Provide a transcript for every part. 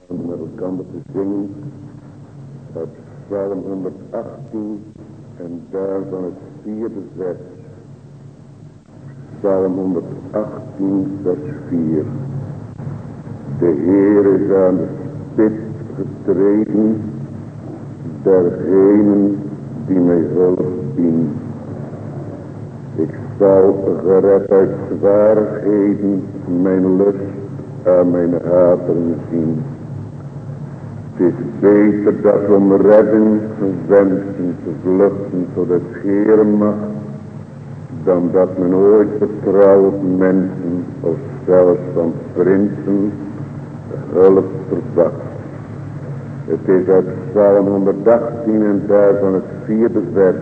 Met elkaar te zingen uit Psalm 118 en daarvan het vierde vers. Psalm 118 vers 4. De Heer is aan de spits getreden dergenen die mij hulp dienen. Ik zal gered uit zwaarigheden mijn lust aan mijn hateren zien. Het is beter dat om redding wensen te vluchten tot het Heere mag, dan dat men ooit vertrouwt op mensen of zelfs van prinsen hulp verwacht. Het is uit Psalm 118 en daarvan het vierde vers.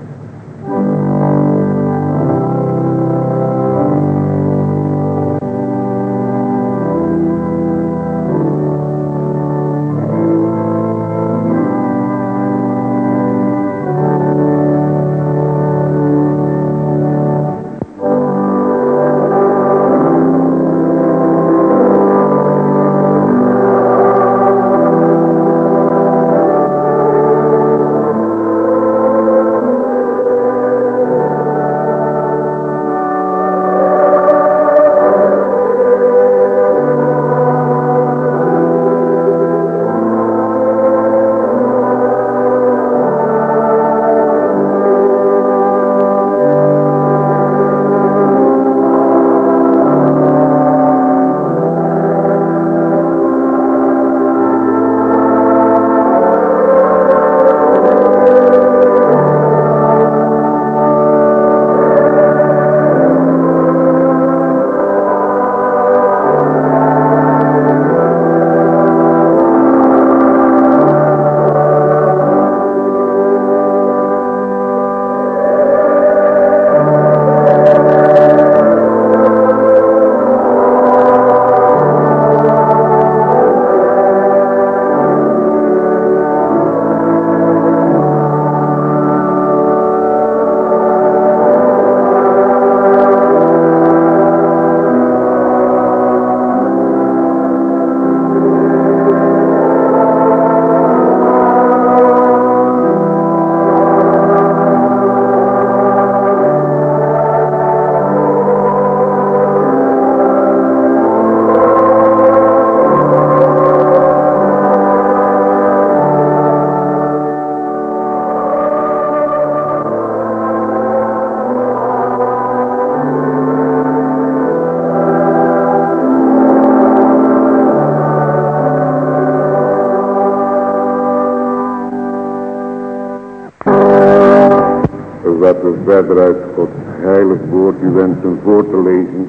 Wat we verder uit Gods heilig woord u wensen voor te lezen,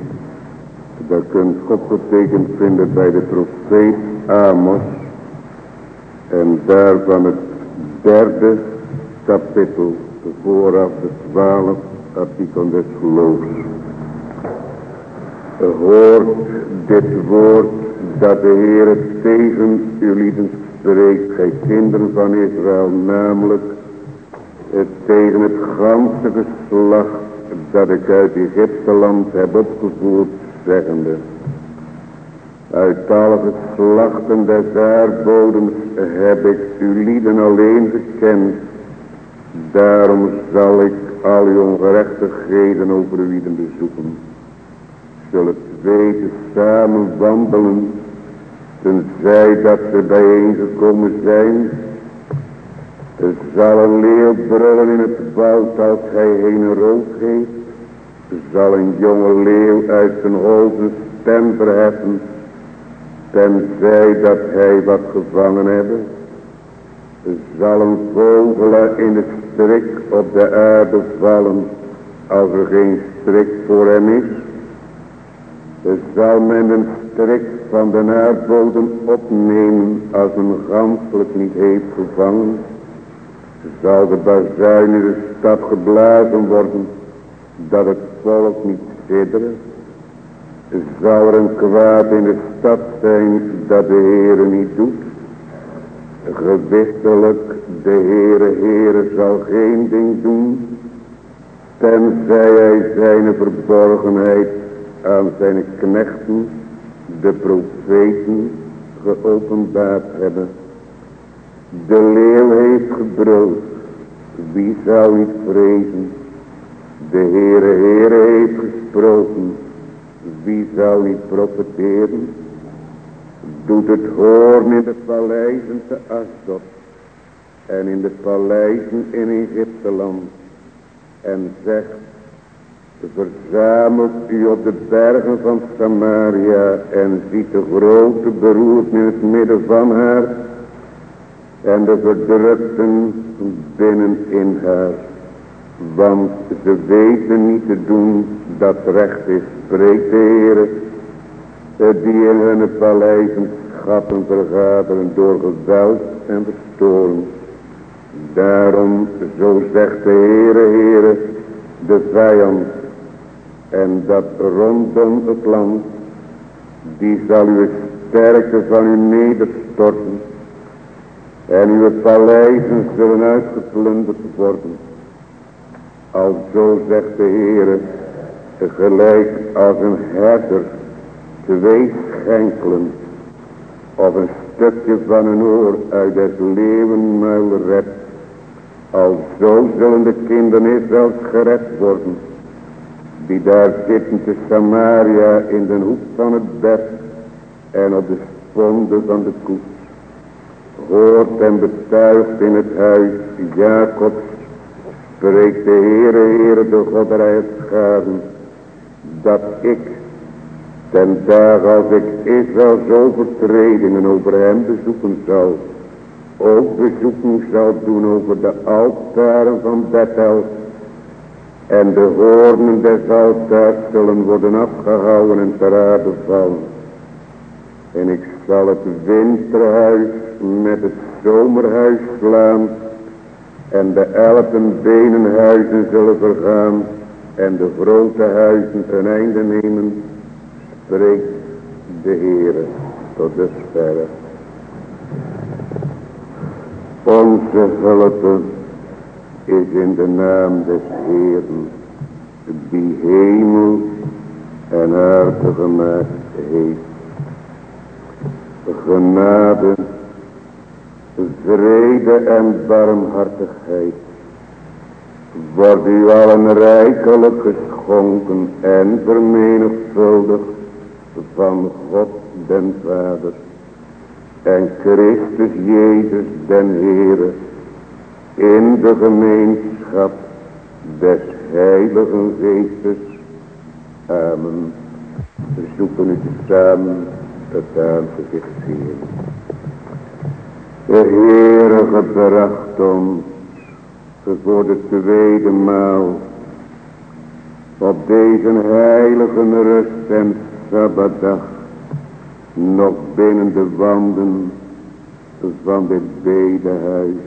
daar kunt God getekend vinden bij de profeet Amos en daarvan het derde kapitel, vooraf de 12 artikel des geloofs. Hoort dit woord dat de Heere tegen uw lieden spreekt, gij kinderen van Israël, namelijk tegen het ganse geslacht dat ik uit Egypteland heb opgevoerd, zeggende: uit alle geslachten des aardbodems heb ik uw lieden alleen gekend, daarom zal ik al uw ongerechtigheden over uw lieden bezoeken. Zullen twee samen wandelen, tenzij dat ze bijeengekomen zijn? Zal een leeuw brullen in het woud als hij heen rook heeft? Zal een jonge leeuw uit zijn hol zijn stem verheffen, tenzij dat hij wat gevangen hebben? Zal een vogel in de strik op de aarde vallen, als er geen strik voor hem is? Zal men een strik van de aardbodem opnemen, als een ganselijk niet heeft gevangen? Zal de bazuin in de stad geblazen worden, dat het volk niet siddere? Zal er een kwaad in de stad zijn, dat de Heere niet doet? Gewisselijk, de Heere zal geen ding doen, tenzij hij zijn verborgenheid aan zijn knechten, de profeten, geopenbaard hebben. De leeuw heeft gebruld, wie zou niet vrezen? De Heere heeft gesproken, wie zou niet profeteren? Doet het hoorn in de paleizen te Asdod en in de paleizen in Egypteland en zegt: verzamelt u op de bergen van Samaria en ziet de grote beroerte in het midden van haar en de verdrukten binnen in haar. Want ze weten niet te doen dat recht is, spreekt de Heere, die in hun paleizen schatten vergaderen door geweld en verstoring. Daarom, zo zegt de Heere, de vijand, en dat rondom het land, die zal uw sterkte van u nederstorten, en uw paleizen zullen uitgeplunderd worden. Alzo zegt de Heere, gelijk als een herder 2 schenkelen of een stukje van een oor uit des leeuwenmuil redt. Alzo zullen de kinderen Israëls gered worden, die daar zitten te Samaria in de hoek van het bed en op de sponde van de koets. Hoort en betuigt in het huis Jacobs, spreekt de Heere, de God der Heerscharen, dat ik, ten dagen als ik Israëls overtredingen over hem bezoeken zal, ook bezoeken zal doen over de altaren van Bethel, en de hoornen des altaars zullen worden afgehouden en ter aarde vallen. En ik zal het winterhuis met het zomerhuis slaan, en de 11 benenhuizen zullen vergaan, en de grote huizen een einde nemen, spreekt de Heere tot dusverre. Onze hulp is in de naam des Heeren, die hemel en aarde gemaakt heeft. Genade, vrede en barmhartigheid wordt u allen rijkelijk geschonken en vermenigvuldigd van God den Vader en Christus Jezus den Heere in de gemeenschap des Heiligen Geestes. Amen. We zoeken u samen het aangezicht zien. De Heere gebracht ons voor de tweede maal op deze heilige rust en Sabbatdag nog binnen de wanden van dit bedehuis.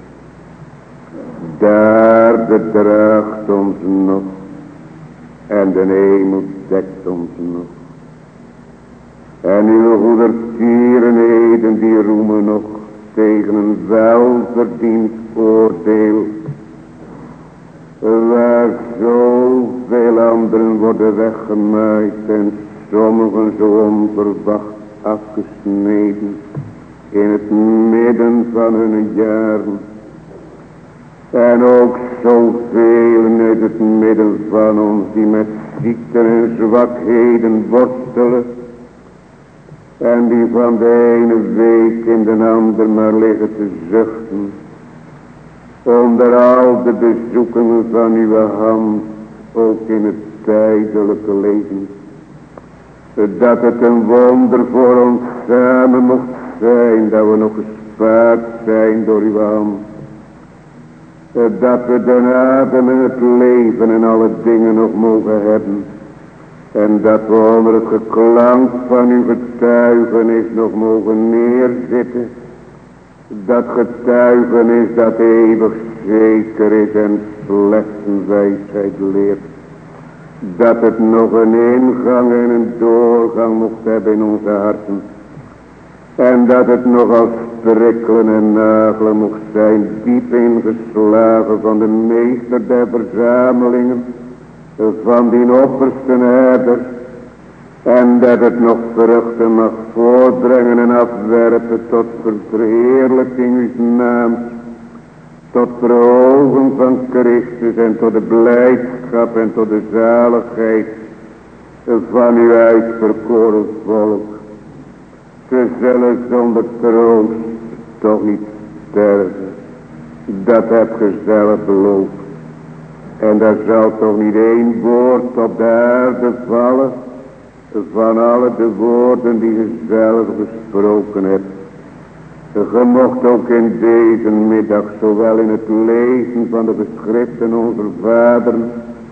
Daar bedraagt ons nog en de hemel dekt ons nog. En uw goedertierenheden die roemen nog tegen een welverdiend oordeel, waar zoveel anderen worden weggemaaid en sommigen zo onverwacht afgesneden in het midden van hun jaren. En ook zoveel uit het midden van ons die met ziekten en zwakheden worstelen. En die van de ene week in de ander maar liggen te zuchten. Onder al de bezoekingen van uw hand, ook in het tijdelijke leven. Dat het een wonder voor ons samen mocht zijn, dat we nog gespaard zijn door uw hand. Dat we de adem en het leven en alle dingen nog mogen hebben. En dat we onder het geklank van uw getuigenis nog mogen neerzitten. Dat getuigenis dat eeuwig zeker is en slechts wijsheid leert. Dat het nog een ingang en een doorgang mocht hebben in onze harten. En dat het nog als prikkelen en nagelen mocht zijn, diep ingeslagen van de meester der verzamelingen, van die opperste herder. En dat het nog vruchten mag voortbrengen en afwerpen tot verheerlijking uw naam, tot verhoging van Christus en tot de blijdschap en tot de zaligheid van uw uitverkoren volk. Ze zullen zonder troost toch niet sterven. Dat hebt ge zelf beloofd. En daar zal toch niet één woord op de aarde vallen van alle de woorden die je zelf gesproken hebt. Je mocht ook in deze middag, zowel in het lezen van de geschriften onze vaderen,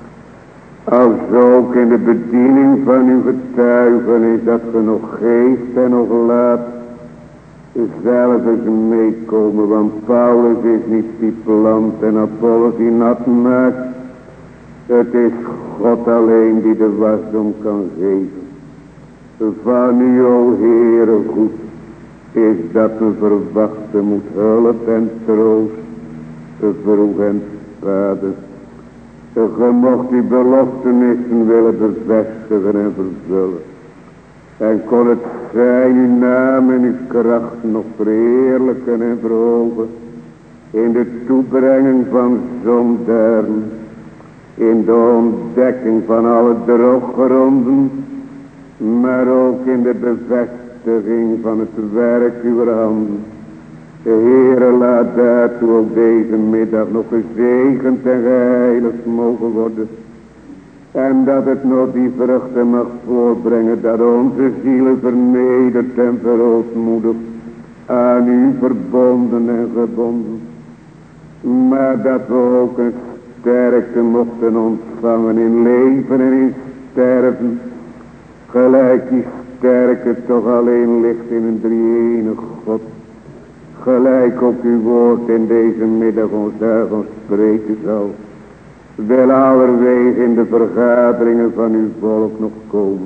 als ook in de bediening van uw getuigenis, dat ge nog geeft en nog laat, zelf eens meekomen. Want Paulus is niet die plant en Apollos die nat maakt. Het is God alleen die de wasdom kan geven. Van u, o Heere, goed is dat we verwachten moet hulp en troost, vroeg en vader. Ge mocht die beloftenissen willen bevestigen en vervullen. En kon het zijn uw naam en uw kracht nog verheerlijken en verhogen. In de toebrenging van zondaren. In de ontdekking van alle drooggronden. Maar ook in de bevestiging van het werk uw handen. Heere, laat daartoe ook deze middag nog gezegend en geheiligd mogen worden. En dat het nog die vruchten mag voorbrengen, dat onze zielen vernederd en verootmoedigd aan u verbonden en gebonden. Maar dat we ook een sterkte mochten ontvangen in leven en in sterven. Gelijk die sterke toch alleen ligt in een drie-enig God. Gelijk ook uw woord in deze middag ons daarvan spreken zal. Wil allerwege in de vergaderingen van uw volk nog komen.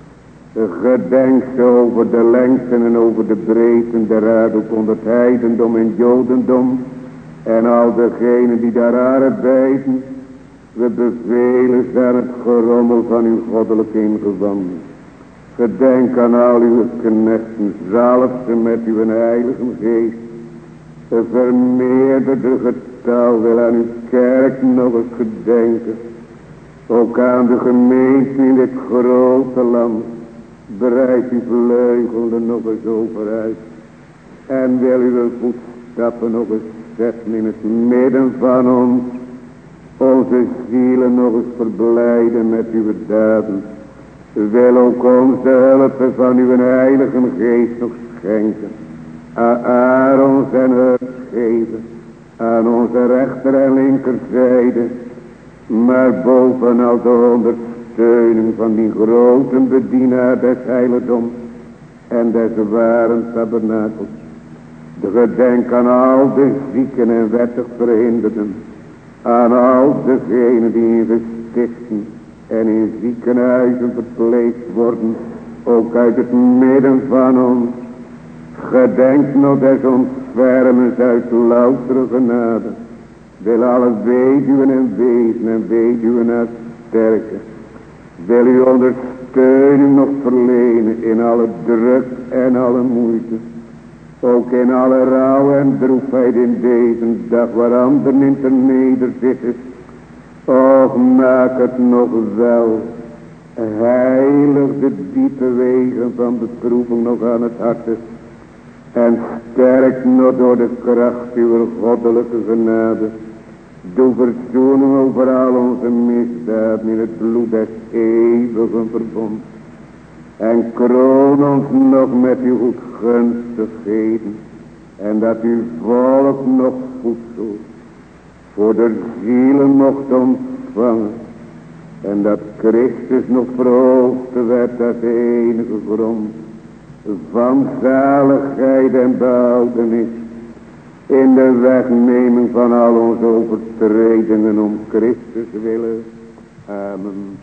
Gedenk zo over de lengten en over de breedten der aarde, ook onder het heidendom en jodendom. En al degenen die daar arbeiden. We bevelen ze aan het gerommel van uw goddelijke ingewanden. Gedenk aan al uw knechten, zalf ze met uw heilige geest. Vermeerder de getal, wil aan uw kerk nog eens gedenken. Ook aan de gemeente in dit grote land. Breid uw vleugelen nog eens overuit. En wil uw voetstappen nog eens zetten in het midden van ons. Onze zielen nog eens verblijden met uw daden. Wil ook ons de hulp van uw heilige geest nog schenken. Aan Aarons en Hurs geven. Aan onze rechter en linkerzijde. Maar bovenal de ondersteuning van die grote bedienaar des heiligoms. En des waren tabernakels. De gedenk aan al de zieken en wettig verhinderden. Aan al degenen die in gestichten en in ziekenhuizen verpleegd worden, ook uit het midden van ons. Gedenk nog des ontfermens uit loutere genade. Wil alle weduwen en wezen en weduwen uitsterken. Wil u ondersteuning nog verlenen in alle druk en alle moeite. Ook in alle rouw en droefheid in deze dag waar anderen in te nederzitten. Och, maak het nog wel. Heilig de diepe wegen van beproeving nog aan het harte. En sterk nog door de kracht uw goddelijke genade. Doe verzoening over al onze misdaden in het bloed des eeuwigen verbond. En kroon ons nog met uw goedgunstigheden. En dat uw volk nog voedsel voor de zielen mocht ontvangen. En dat Christus nog verhoogd werd als de enige grond van zaligheid en behoudenis. In de wegneming van al onze overtredingen om Christus willen. Amen.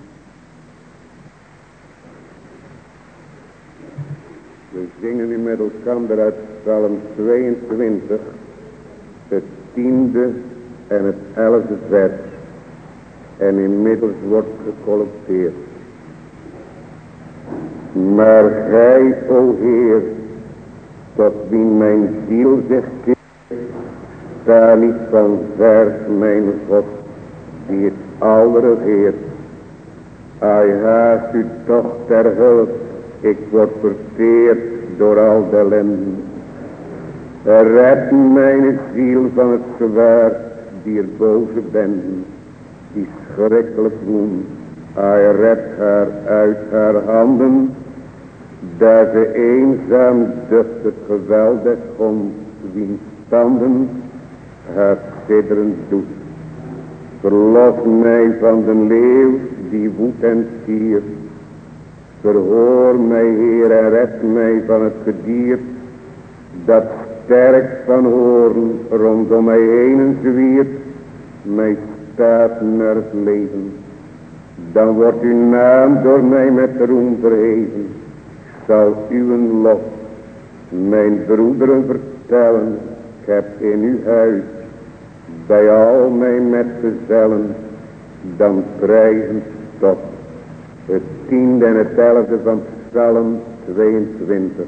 We zingen nu met elkaar uit Psalm 22, het 10e en het 11e vers. En inmiddels wordt gecollecteerd. Maar gij, o Heer, tot wie mijn ziel zich keert, sta niet van ver, mijn God, die het al regeert. Ai, haast u toch ter hulp, ik word verteerd door al de ellenden. Red mijn ziel van het zwaard, die er boze benden, die schrikkelijk woen. Ai, red haar uit haar handen, daar ze eenzaam ducht het geweld des gronds, wiens standen haar sidderen doet. Verlos mij van de leeuw, die woedt en stiert. Verhoor mij, Heer, en red mij van het gediert, dat sterk van horen rondom mij heen zwiert, mij staat naar het leven. Dan wordt uw naam door mij met roem verheven. Zal uw lof mijn broederen vertellen. Ik heb in uw huis bij al mijn metgezellen dan prijzen tot het 10e en het 11e van Psalm 22.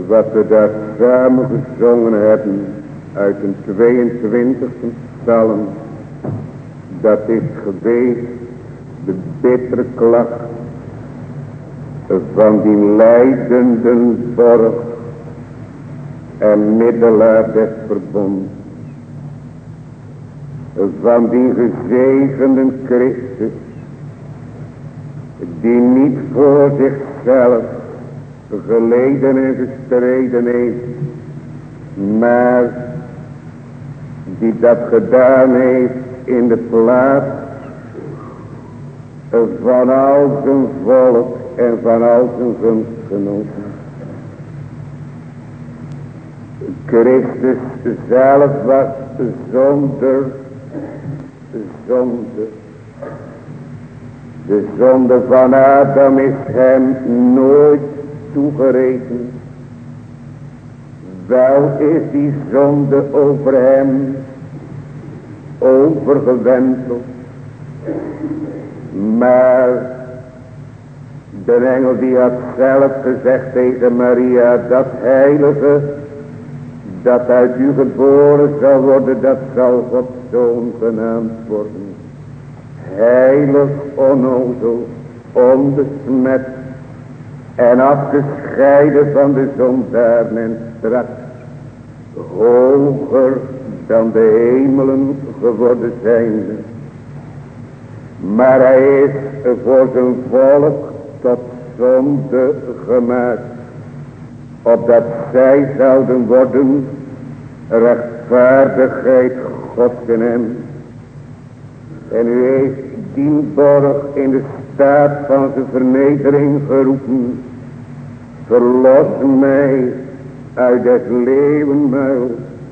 wat we daar samen gezongen hebben uit een 22e psalm, dat is geweest de bittere klacht van die lijdende borg en middelaar des verbonds, van die gezegende Christus, die niet voor zichzelf geleden en gestreden heeft, maar die dat gedaan heeft in de plaats van al zijn volk en van al zijn gunstgenoten. Christus zelf was zonder zonde. De zonde van Adam is hem nooit toegerekend. Wel is die zonde over hem overgewenteld. Maar de engel die had zelf gezegd tegen Maria, dat heilige dat uit u geboren zal worden, dat zal Gods Zoon genaamd worden. Heilig, onnozel, onbesmet en afgescheiden van de zondaar en straks hoger dan de hemelen geworden zijnde. Maar hij is voor zijn volk tot zonde gemaakt, opdat zij zouden worden rechtvaardigheid Gods in hem. En u heeft die borg in de staat van zijn vernedering geroepen. Verlos mij uit het leeuwenmuil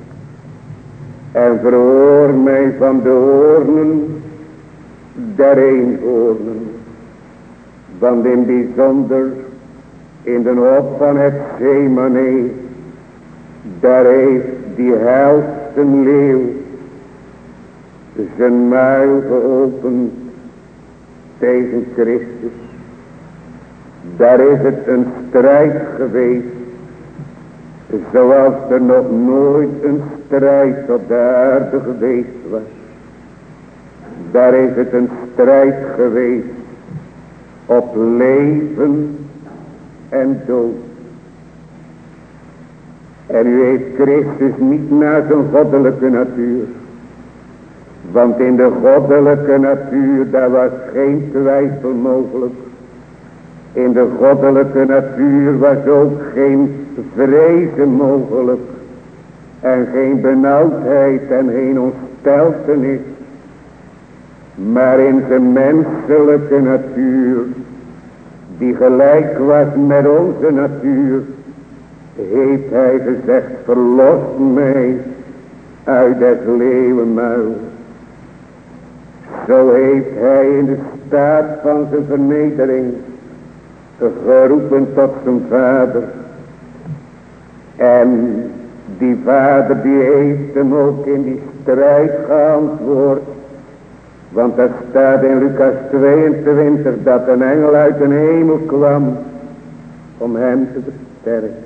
en verhoor mij van de hoornen der eenhoornen. Want in bijzonder in de hof van het Gethsemane, daar heeft die helse leeuw zijn muil geopend tegen Christus. Daar is het een strijd geweest, zoals er nog nooit een strijd op de aarde geweest was. Daar is het een strijd geweest op leven en dood. En u heeft Christus niet naar zijn goddelijke natuur. Want in de goddelijke natuur, daar was geen twijfel mogelijk. In de goddelijke natuur was ook geen vrezen mogelijk. En geen benauwdheid en geen ontsteltenis. Maar in zijn menselijke natuur, die gelijk was met onze natuur, heeft hij gezegd, verlos mij uit het leeuwenmuil. Zo heeft hij in de staat van zijn vernedering geroepen tot zijn vader. En die vader die heeft hem ook in die strijd geantwoord. Want er staat in Lucas 22 dat een engel uit de hemel kwam om hem te versterken.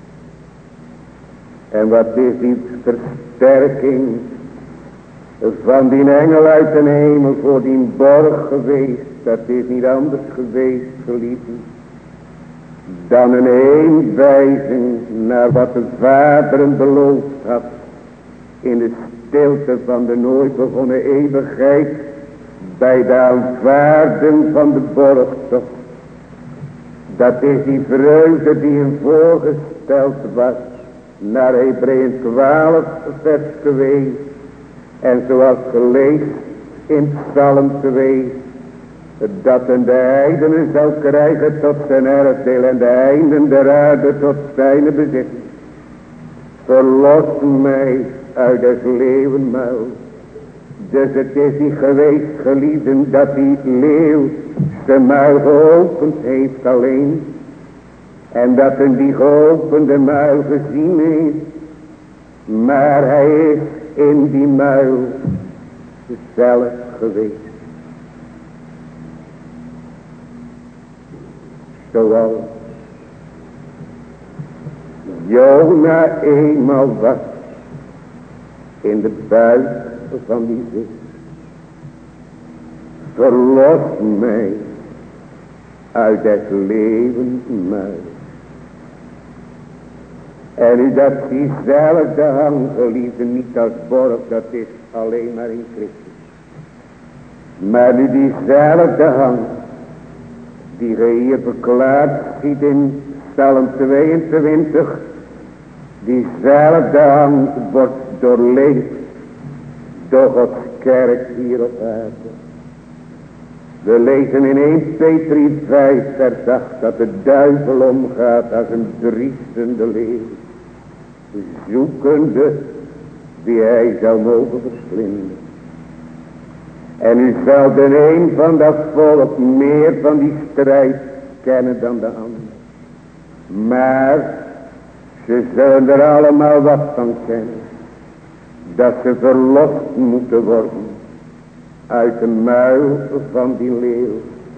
En wat is die versterking van die engel uit de hemel voor die borg geweest? Dat is niet anders geweest, geliefden, dan een heenwijzing naar wat de Vader hem beloofd had in de stilte van de nooit begonnen eeuwigheid, bij de aanvaarding van de borgtocht. Dat is die vreugde die hem voorgesteld was naar Hebreeën 12 vers 2. En zoals gelezen in Psalm 2, dat een de heidenen zou krijgen tot zijn erfdeel en de einden der aarde tot zijn bezitting. Verlos mij uit het leeuwenmuil. Dus het is niet geweest, geliefden, dat die leeuw zijn muil geopend heeft alleen. En dat hem die geopende muil gezien heeft. Maar hij is in die muil zelf geweest. Zoals Jona eenmaal was in de buik van die vis. Verlos mij uit het leeuwenmuil. En u dat diezelfde hang, geliefde, niet als borg, dat is alleen maar in Christus. Maar nu diezelfde hang, die ge hier verklaard ziet in Psalm 22, diezelfde hang wordt doorleefd door Gods kerk hier op aarde. We lezen in 1 Petrus 5 vers 8 dat de duivel omgaat als een driestende leeuw, zoekende die hij zou mogen verslinden. En u zal de een van dat volk meer van die strijd kennen dan de ander. Maar ze zullen er allemaal wat van kennen. Dat ze verlost moeten worden uit de muil van die leeuw.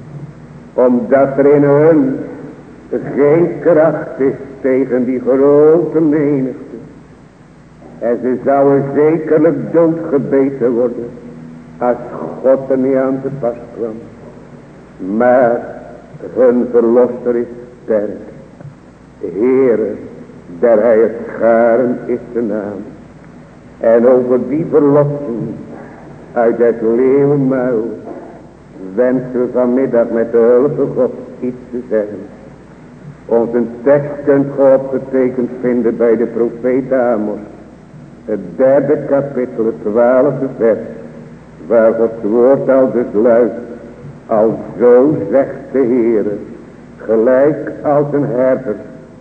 Omdat er in hun geen kracht is tegen die grote menigte. En ze zouden zekerlijk doodgebeten worden als God er niet aan te pas kwam. Maar hun verlosser is sterk. Heere, der hij het scharen is de naam. En over die verlossing uit het leeuwenmuil wensen we vanmiddag met de hulp van God iets te zeggen. Onze tekst kunt ge opgetekend vinden bij de profeet Amos. Het 3e kapitel, het 12e vers. Waar Gods woord al dus luidt. Al zo zegt de Heere. Gelijk als een herder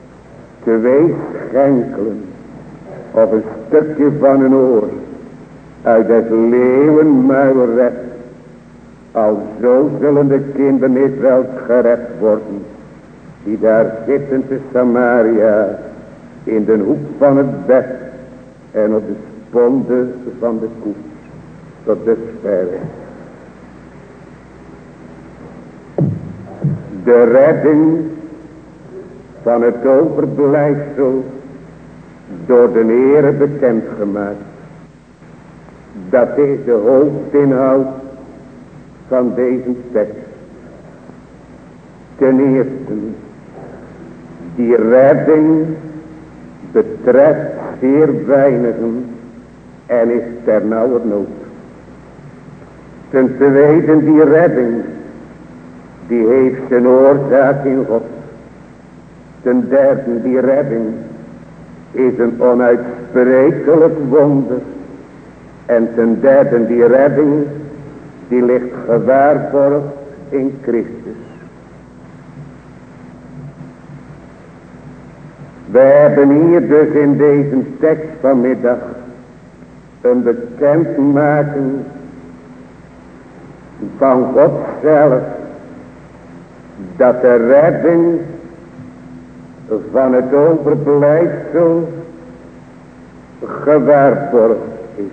2 schenkelen of een stukje van een oor uit het leeuwenmuil redt. Al zo zullen de kinderen Israëls gered worden, die daar zitten te Samaria, in de hoek van het bed en op de sponde van de koets, tot de verre. De redding van het overblijfsel door de Heere bekendgemaakt. Dat is de hoofdinhoud van deze tekst. Ten eerste, die redding betreft zeer weinigen en is ter nauwernood. Ten tweede, die redding, die heeft zijn oorzaak in God. Ten derde, die redding is een onuitsprekelijk wonder. En ten derde, die redding, die ligt gewaarborgd in Christus. We hebben hier dus in deze tekst vanmiddag een bekendmaking van God zelf, dat de redding van het overblijfsel gewaarborgd is.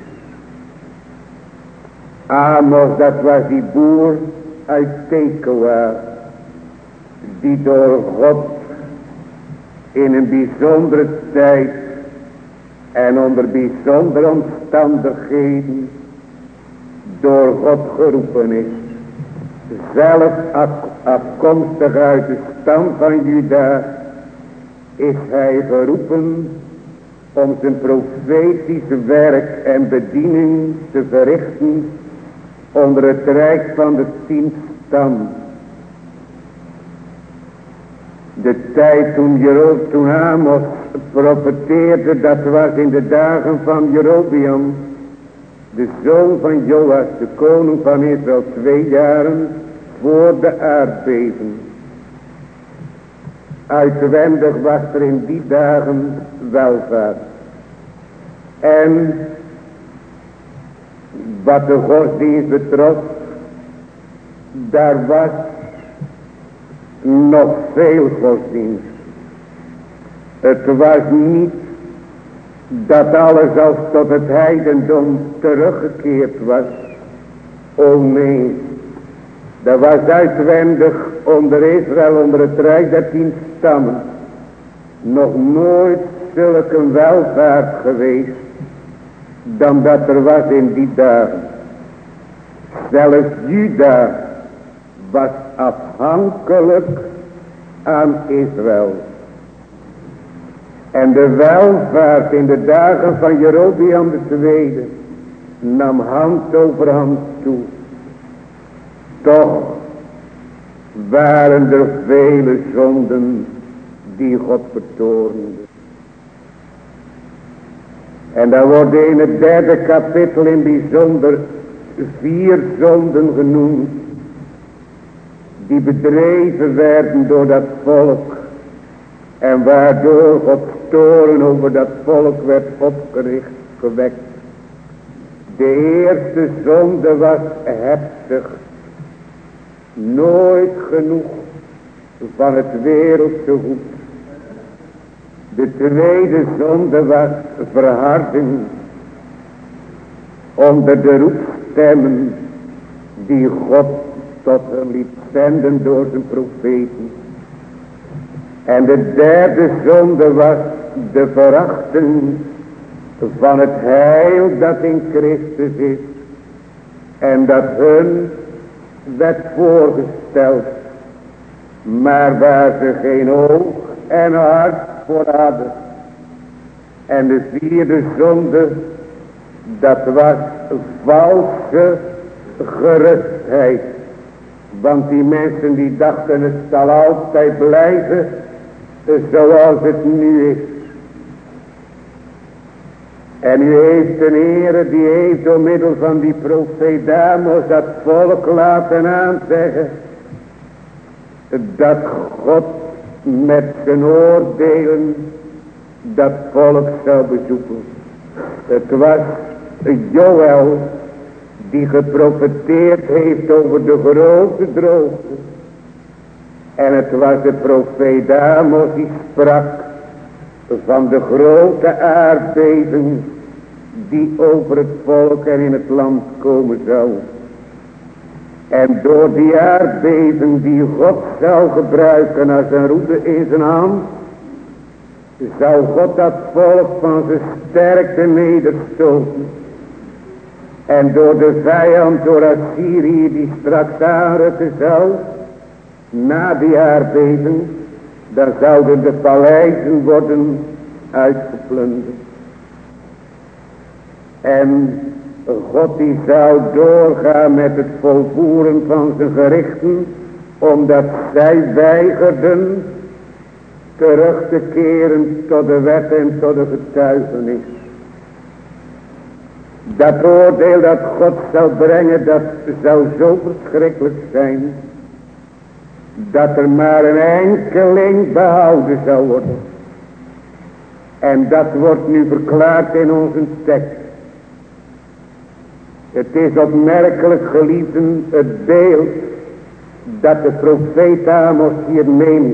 Amos, dat was die boer uit Tekoa, die door God in een bijzondere tijd en onder bijzondere omstandigheden door God geroepen is. Zelf afkomstig uit de stam van Juda is hij geroepen om zijn profetische werk en bediening te verrichten onder het rijk van de 10 stam. De tijd toen Amos profeteerde, dat was in de dagen van Jerobeam, de zoon van Joas, de koning van Israël, 2 jaren voor de aardbeving. Uitwendig was er in die dagen welvaart. En wat de godsdienst betrof, daar was nog veel godsdienst. Het was niet dat alles als tot het heidendom teruggekeerd was. O nee, dat was uitwendig onder Israël, onder het rijk der 10 stammen, nog nooit zulke welvaart geweest dan dat er was in die dagen. Zelfs Juda was afhankelijk aan Israël. En de welvaart in de dagen van Jerobeam II nam hand over hand toe. Toch waren er vele zonden die God vertoornde. En daar worden in het 3e kapitel in bijzonder 4 zonden genoemd die bedreven werden door dat volk en waardoor Gods toorn over dat volk werd opgericht, gewekt. De eerste zonde was hebzucht, nooit genoeg van het wereldse goed. De tweede zonde was verharding onder de roepstemmen die God tot hen liet zenden door zijn profeten. En de derde zonde was de verachting van het heil dat in Christus is en dat hun werd voorgesteld, maar waar ze geen oog en hart voor hadden. En de vierde zonde, dat was valse gerustheid. Want die mensen die dachten het zal altijd blijven zoals het nu is. En u heeft een Heere die heeft door middel van die profeet Amos dat volk laten aanzeggen dat God met zijn oordelen dat volk zou bezoeken. Het was Joël die geprofeteerd heeft over de grote droogte. En het was de profeet Amos die sprak van de grote aardbeving die over het volk en in het land komen zou. En door die aardbeving die God zou gebruiken als een roede in zijn hand, zou God dat volk van zijn sterkte nederstoten. En door de vijand, door Assyrië die straks aanrukken zou, na die aardbeving, dan zouden de paleizen worden uitgeplunderd. En God die zou doorgaan met het volvoeren van zijn gerichten, omdat zij weigerden terug te keren tot de wet en tot de getuigenis. Dat oordeel dat God zou brengen, dat zou zo verschrikkelijk zijn, dat er maar een enkeling behouden zou worden. En dat wordt nu verklaard in onze tekst. Het is opmerkelijk, geliefden, het beeld dat de profeet Amos hier neemt.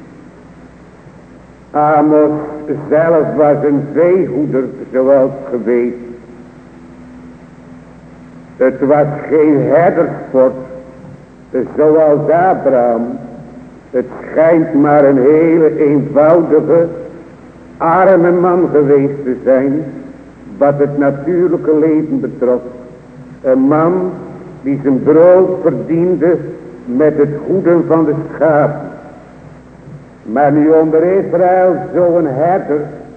Amos zelf was een veehoeder, zoals geweest. Het was geen herdersport, zoals Abraham. Het schijnt maar een hele eenvoudige, arme man geweest te zijn, wat het natuurlijke leven betrof. Een man die zijn brood verdiende met het goeden van de schapen. Maar nu onder Israël zo'n herder.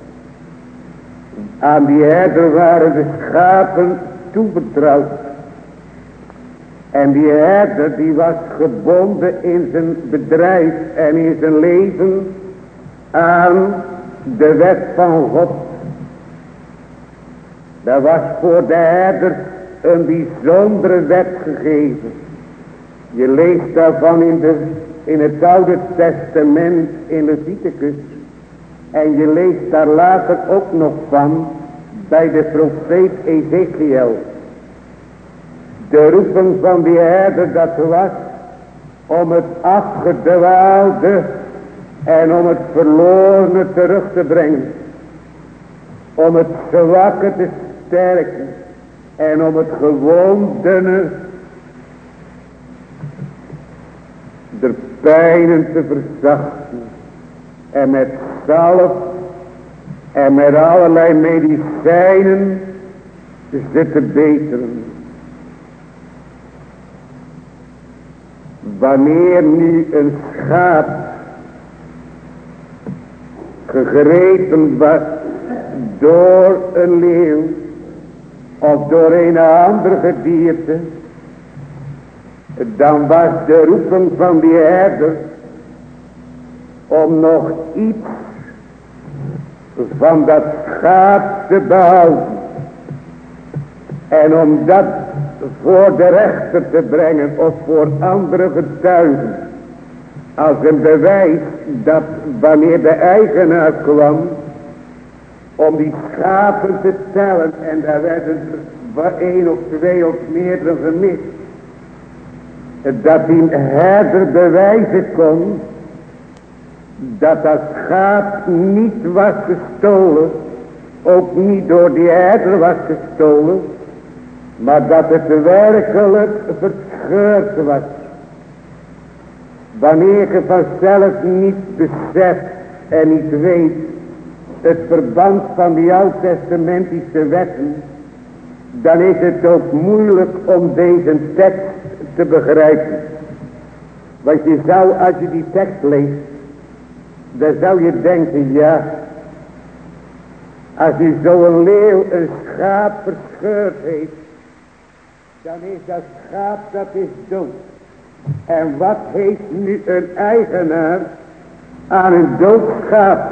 Aan die herder waren de schapen toevertrouwd. En die herder die was gebonden in zijn bedrijf en in zijn leven aan de wet van God. Daar was voor de herder een bijzondere wet gegeven. Je leest daarvan in het Oude Testament in Leviticus. En je leest daar later ook nog van bij de profeet Ezekiel. De roeping van die herder, dat was om het afgedwaalde en om het verlorene terug te brengen. Om het zwakke te sterken en om het gewoon dunne de pijnen te verzachten. En met zalf en met allerlei medicijnen ze te beteren. Wanneer nu een schaap gegrepen was door een leeuw of door een ander gedierte, dan was de roeping van die herder om nog iets van dat schaap te behouden en om dat voor de rechter te brengen of voor andere getuigen als een bewijs dat wanneer de eigenaar kwam om die schapen te tellen en daar werden er 1 of 2 of meerdere gemist, dat die herder bewijzen kon dat dat schaap niet was gestolen, ook niet door die herder was gestolen, maar dat het werkelijk verscheurd was. Wanneer je vanzelf niet beseft en niet weet het verband van die oud-testamentische wetten, dan is het ook moeilijk om deze tekst te begrijpen. Want je zou, als je die tekst leest, dan zou je denken, ja, als u zo'n leeuw een schaap verscheurd heeft, dan is dat schaap, dat is dood. En wat heeft nu een eigenaar aan een dood schaap?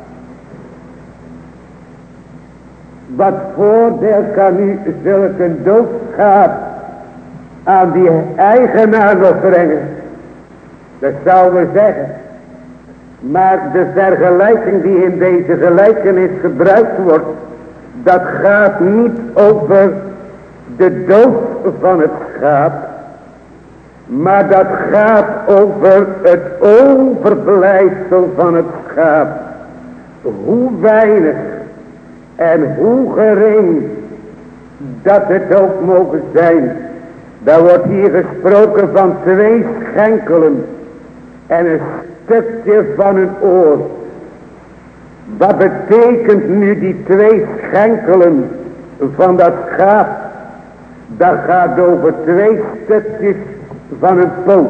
Wat voordeel kan nu zulk een dood schaap aan die eigenaar nog brengen? Dat zouden we zeggen. Maar de vergelijking die in deze gelijkenis gebruikt wordt, dat gaat niet over de dood van het schaap, maar dat gaat over het overblijfsel van het schaap. Hoe weinig en hoe gering dat het ook mogen zijn. Daar wordt hier gesproken van 2 schenkelen en een stukje van een oor. Wat betekent nu die 2 schenkelen van dat schaap? Dat gaat over 2 stukjes van een poot.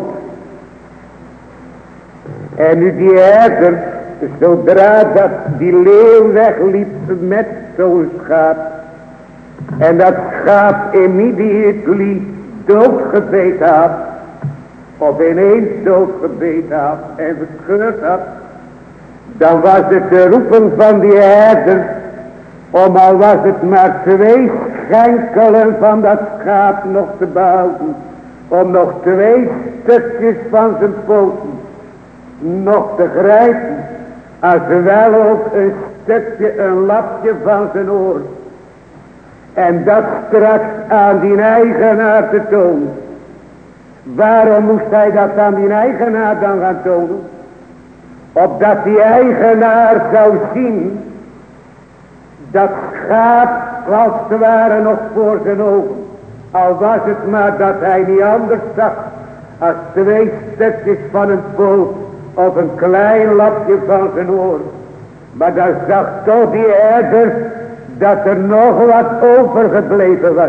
En nu die herder, zodra dat die leeuw wegliep met zo'n schaap, en dat schaap immediately doodgebeten had, of ineens doodgebeten had en verscheurd had, dan was het de roeping van die herder, om al was het maar 2 schenkelen van dat schaap nog te behouden, om nog 2 stukjes van zijn poten nog te grijpen, als wel ook een stukje, een lapje van zijn oor, en dat straks aan die eigenaar te tonen. Waarom moest hij dat aan die eigenaar dan gaan tonen? Opdat die eigenaar zou zien dat schaap als het ware nog voor zijn ogen. Al was het maar dat hij niet anders zag als 2 stukjes van een poot of een klein lapje van zijn oor. Maar dan zag toch die herder dat er nog wat overgebleven was.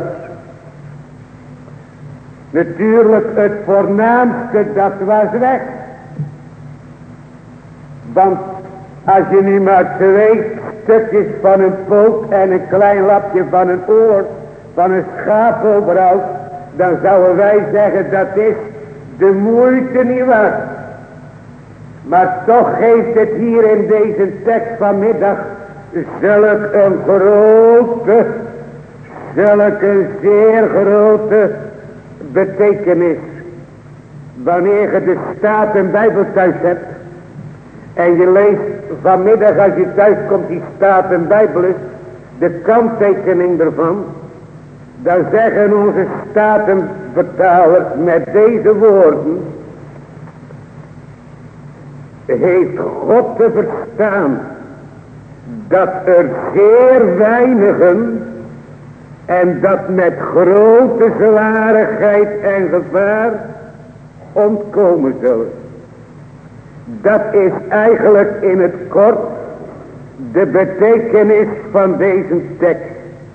Natuurlijk het voornaamste, dat was weg. Want als je nu maar 2 stukjes van een poot en een klein lapje van een oor van een schaap overhoudt, dan zouden wij zeggen dat is de moeite niet waard. Maar toch geeft het hier in deze tekst vanmiddag zulk een grote, zulk een zeer grote betekenis. Wanneer je de Statenbijbel thuis hebt en je leest vanmiddag als je thuis komt die Statenbijbel is, de kanttekening ervan, dan zeggen onze Statenvertalers met deze woorden: heeft God te verstaan dat er zeer weinigen en dat met grote zwarigheid en gevaar ontkomen zullen. Dat is eigenlijk in het kort de betekenis van deze tekst.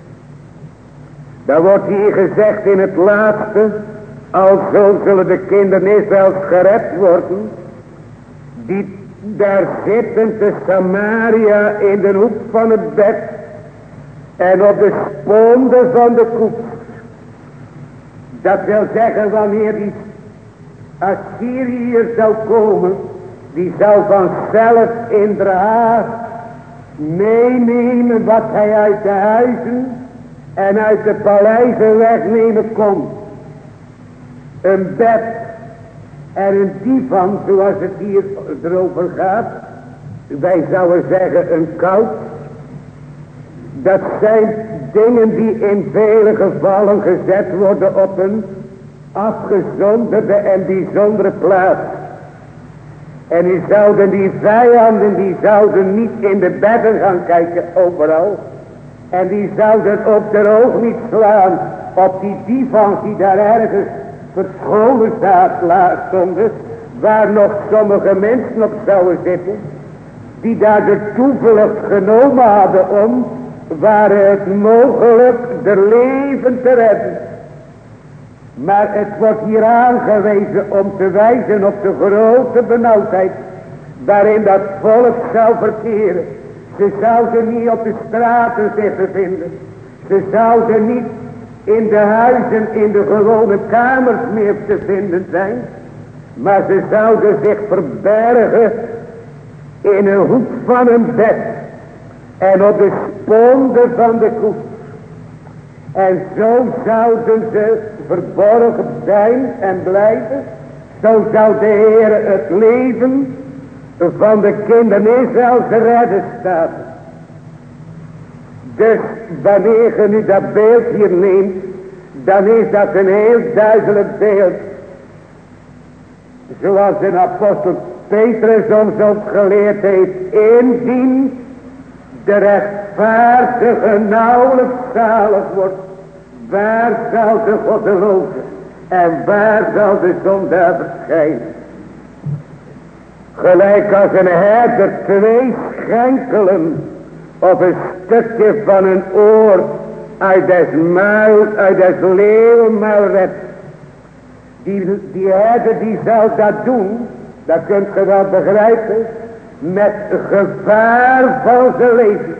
Dan wordt hier gezegd in het laatste, alzo zullen de kinderen Israëls gered worden, die daar zitten te Samaria in de hoek van het bed en op de sponde van de koets. Dat wil zeggen, wanneer die Assyriër zou komen, die zou vanzelf in de haast meenemen wat hij uit de huizen en uit de paleizen wegnemen kon. Een bed en een divan, zoals het hier erover gaat. Wij zouden zeggen een koud. Dat zijn dingen die in vele gevallen gezet worden op een afgezonderde en bijzondere plaats. En die vijanden, die zouden niet in de bedden gaan kijken overal. En die zouden op de oog niet slaan op die divans die daar ergens verscholen stonden, waar nog sommige mensen op zouden zitten, die daar de toevlucht genomen hadden om, waren het mogelijk de leven te redden. Maar het wordt hier aangewezen om te wijzen op de grote benauwdheid waarin dat volk zou verkeren. Ze zouden niet op de straten zitten vinden. Ze zouden niet in de huizen, in de gewone kamers meer te vinden zijn. Maar ze zouden zich verbergen in een hoek van een bed. En op de sponde van de koets. En zo zouden ze verborgen zijn en blijven. Zo zou de Heer het leven van de kinderen Israëls redden staan. Dus wanneer je nu dat beeld hier neemt, dan is dat een heel duidelijk beeld. Zoals de apostel Petrus ons ook geleerd heeft. Indien de rechtvaardige nauwelijks zalig wordt, waar zal de goddeloze en waar zal de zondaar verschijnen? Gelijk als een herder 2 schenkelen of een stukje van een oor uit des leeuwenmuil redt. Die herder die zou dat doen, dat kunt je wel begrijpen, met gevaar van zijn leven.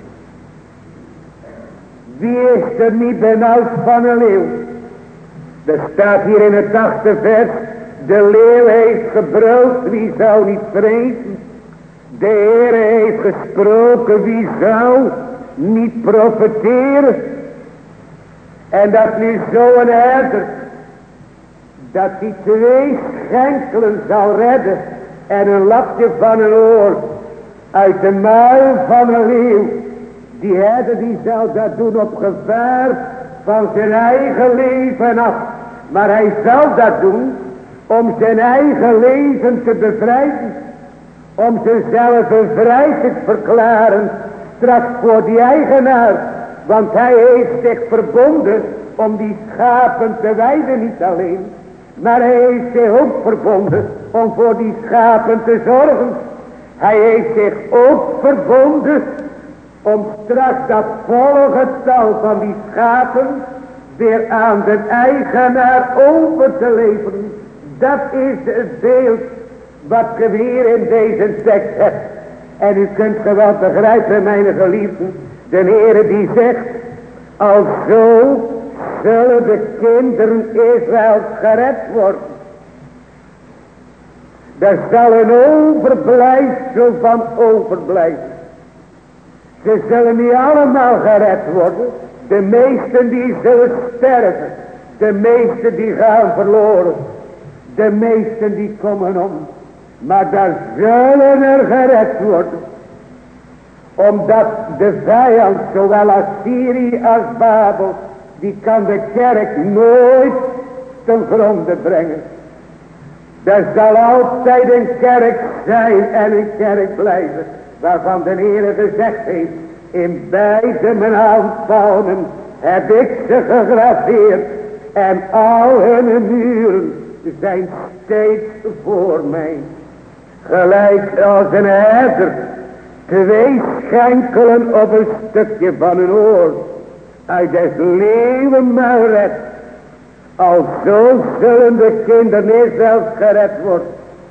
Wie is er niet benauwd van een leeuw? Er staat hier in het 8e vers, de leeuw heeft gebruld, wie zou niet vrezen? De Heer heeft gesproken, wie zou niet profeteren? En dat nu zo'n herder, dat die 2 schenkelen zal redden en een lapje van een oor uit de muil van een leeuw. Die herder die zal dat doen op gevaar van zijn eigen leven af. Maar hij zal dat doen om zijn eigen leven te bevrijden. Om zichzelf vrij te verklaren straks voor die eigenaar. Want hij heeft zich verbonden om die schapen te weiden, niet alleen. Maar hij heeft zich ook verbonden om voor die schapen te zorgen. Hij heeft zich ook verbonden om straks dat volle getal van die schapen weer aan de eigenaar over te leveren. Dat is het beeld wat je weer in deze tekst hebt. En u kunt geweldig begrijpen, mijn geliefden, de Heere die zegt, alzo zullen de kinderen Israëls gered worden. Er zal een overblijfsel van overblijven. Ze zullen niet allemaal gered worden. De meesten die zullen sterven. De meesten die gaan verloren. De meesten die komen om. Maar daar zullen er gered worden. Omdat de vijand, zowel Assyrië als Babel, die kan de kerk nooit ten gronde brengen. Er zal altijd een kerk zijn en een kerk blijven. Waarvan de Heer gezegd heeft, in beide mijn handpalmen heb ik ze gegraveerd. En al hun muren zijn steeds voor mij. Gelijk als een herder 2 schenkelen op een stukje van een oor uit des leeuwenmuil redt. Alzo zullen de kinderen Israëls gered worden.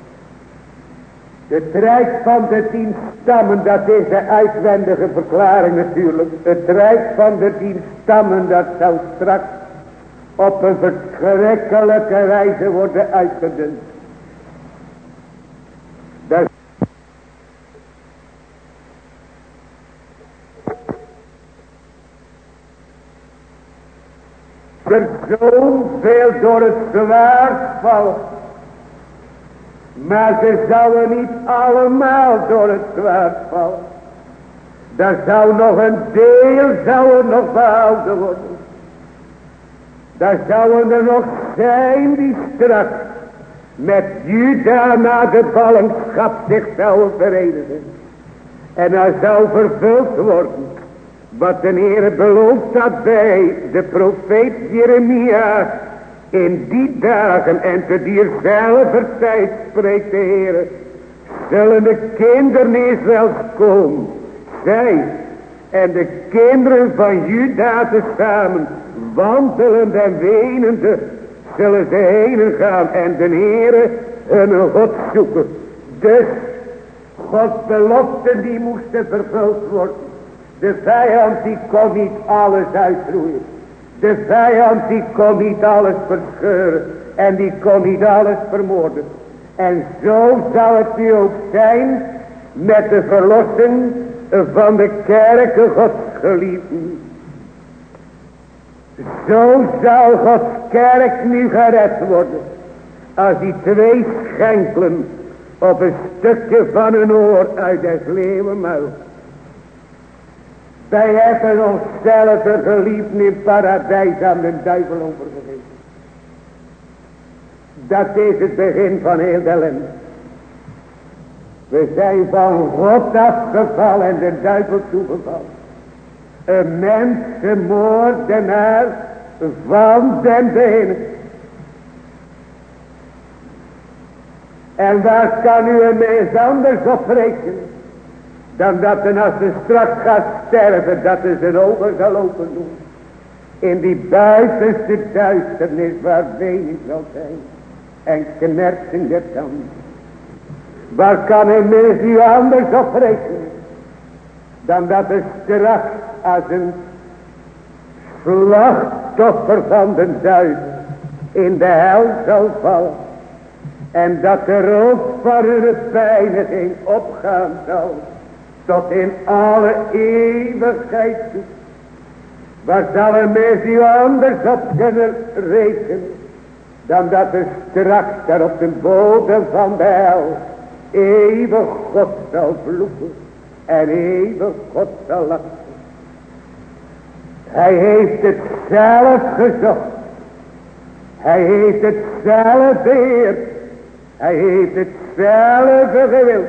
Het rijk van de 10 stammen, dat is de uitwendige verklaring natuurlijk. Het rijk van de 10 stammen, dat zal straks op een verschrikkelijke wijze worden uitgedund. Er zoveel door het zwaard vallen. Maar ze zouden niet allemaal door het zwaard vallen. Daar zou nog een deel nog behouden worden. Daar zouden er nog zijn die straks met Juda naar de ballingschap zich zouden verenigen. En er zou vervuld worden wat de Heere beloofd had bij de profeet Jeremia. In die dagen en te diezelfde tijd spreekt de Heere, zullen de kinderen Israëls komen. Zij en de kinderen van Juda tezamen, wandelend en wenende, zullen ze heen gaan en de Heere hun God zoeken. Dus Gods beloften die moesten vervuld worden. De vijand die kon niet alles uitroeien. De vijand die kon niet alles verscheuren. En die kon niet alles vermoorden. En zo zal het nu ook zijn met de verlossing van de kerken Gods geliefden. Zo zal Gods kerk nu gered worden. Als die 2 schenkelen op een stukje van een oor uit des leeuwenmuil. Wij hebben onszelf een geliefde in paradijs aan de duivel overgegeven. Dat is het begin van heel de ellende. We zijn van God afgevallen en de duivel toegevallen. Een mensenmoordenaar van den benen. En waar kan u een mens anders op rekenen? Dan dat als ze straks gaat sterven, dat ze zijn ogen zal open doen. In die buitenste duisternis waar wening zal zijn. En knersing der tanden. Waar kan een mens nu anders op rekenen? Dan dat er straks als een slachtoffer van de duivel in de hel zal vallen. En dat de rook van hun pijniging opgaan zal. Tot in alle eeuwigheid toe. Waar zal een mens nu anders op kunnen rekenen. Dan dat er straks daar op de bodem van de hel eeuwig God zal vloeken. En eeuwig God zal lachen. Hij heeft het zelf gezocht. Hij heeft het zelf beheerd. Hij heeft het zelf gewild.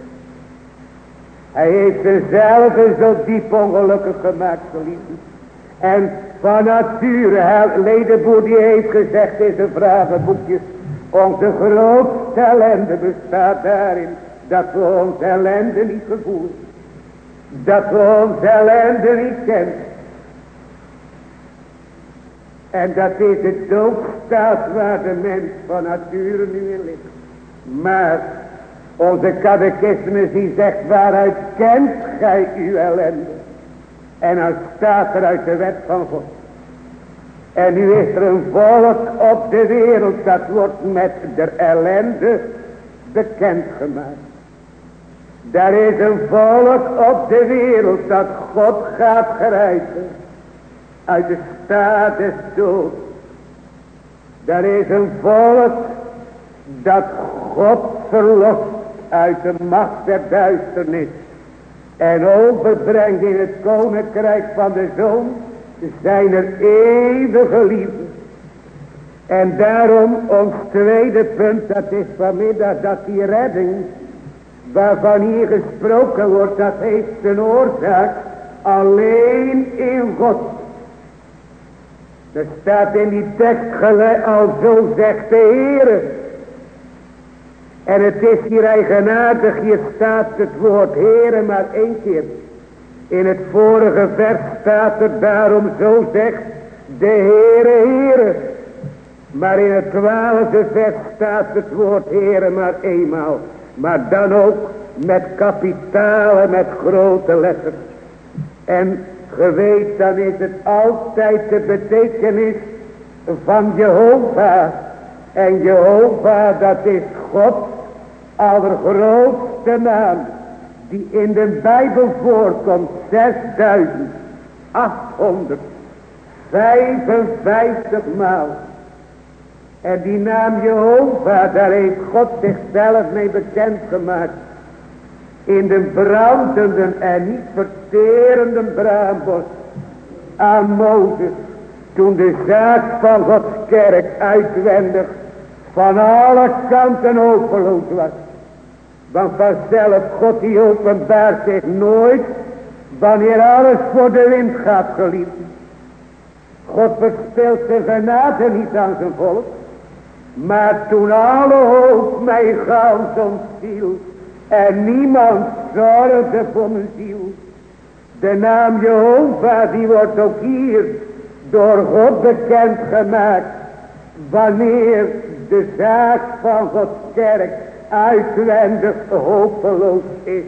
Hij heeft zichzelf zo diep ongelukkig gemaakt, geliefden. En van nature, Ledenboer die heeft gezegd in zijn vragenboekjes, onze grootste ellende bestaat daarin dat we onze ellende niet gevoelen. Dat we onze ellende niet kennen. En dat is de doodstaat waar de mens van nature nu in ligt. Maar onze catechismus die zegt, waaruit kent gij uw ellende? En dan staat er uit de wet van God. En nu is er een volk op de wereld dat wordt met de ellende bekendgemaakt. Daar is een volk op de wereld dat God gaat grijpen uit de staat des doods. Daar is een volk dat God verlost uit de macht der duisternis en overbrengt in het koninkrijk van de Zoon zijn er eeuwige liefde. En daarom ons tweede punt, dat is vanmiddag, dat die redding waarvan hier gesproken wordt, dat heeft zijn oorzaak alleen in God. Er staat in die tekst gelijk, al zo zegt de Heere. En het is hier eigenaardig, hier staat het woord Heere maar 1 keer. In het vorige vers staat er daarom zo zegt de Heere, Heere. Maar in het 12e vers staat het woord Heere maar 1 maal. Maar dan ook met kapitale, met grote letters. En ge weet, dan is het altijd de betekenis van Jehovah. En Jehovah, dat is God allergrootste naam. Die in de Bijbel voorkomt. 6855 maal. En die naam Jehovah, daar heeft God zichzelf mee bekendgemaakt. In de brandende en niet verterende braambos aan Mozes. Toen de zaak van Gods kerk uitwendig van alle kanten hopeloos was. Want vanzelf God die openbaart zich nooit wanneer alles voor de wind gaat, geliefd. God verspilt zijn genade niet aan zijn volk. Maar toen alle hoop mij gans ontviel en niemand zorgde voor mijn ziel. De naam Jehovah die wordt ook hier door God bekend gemaakt. Wanneer de zaak van Gods kerk uitwendig hopeloos is.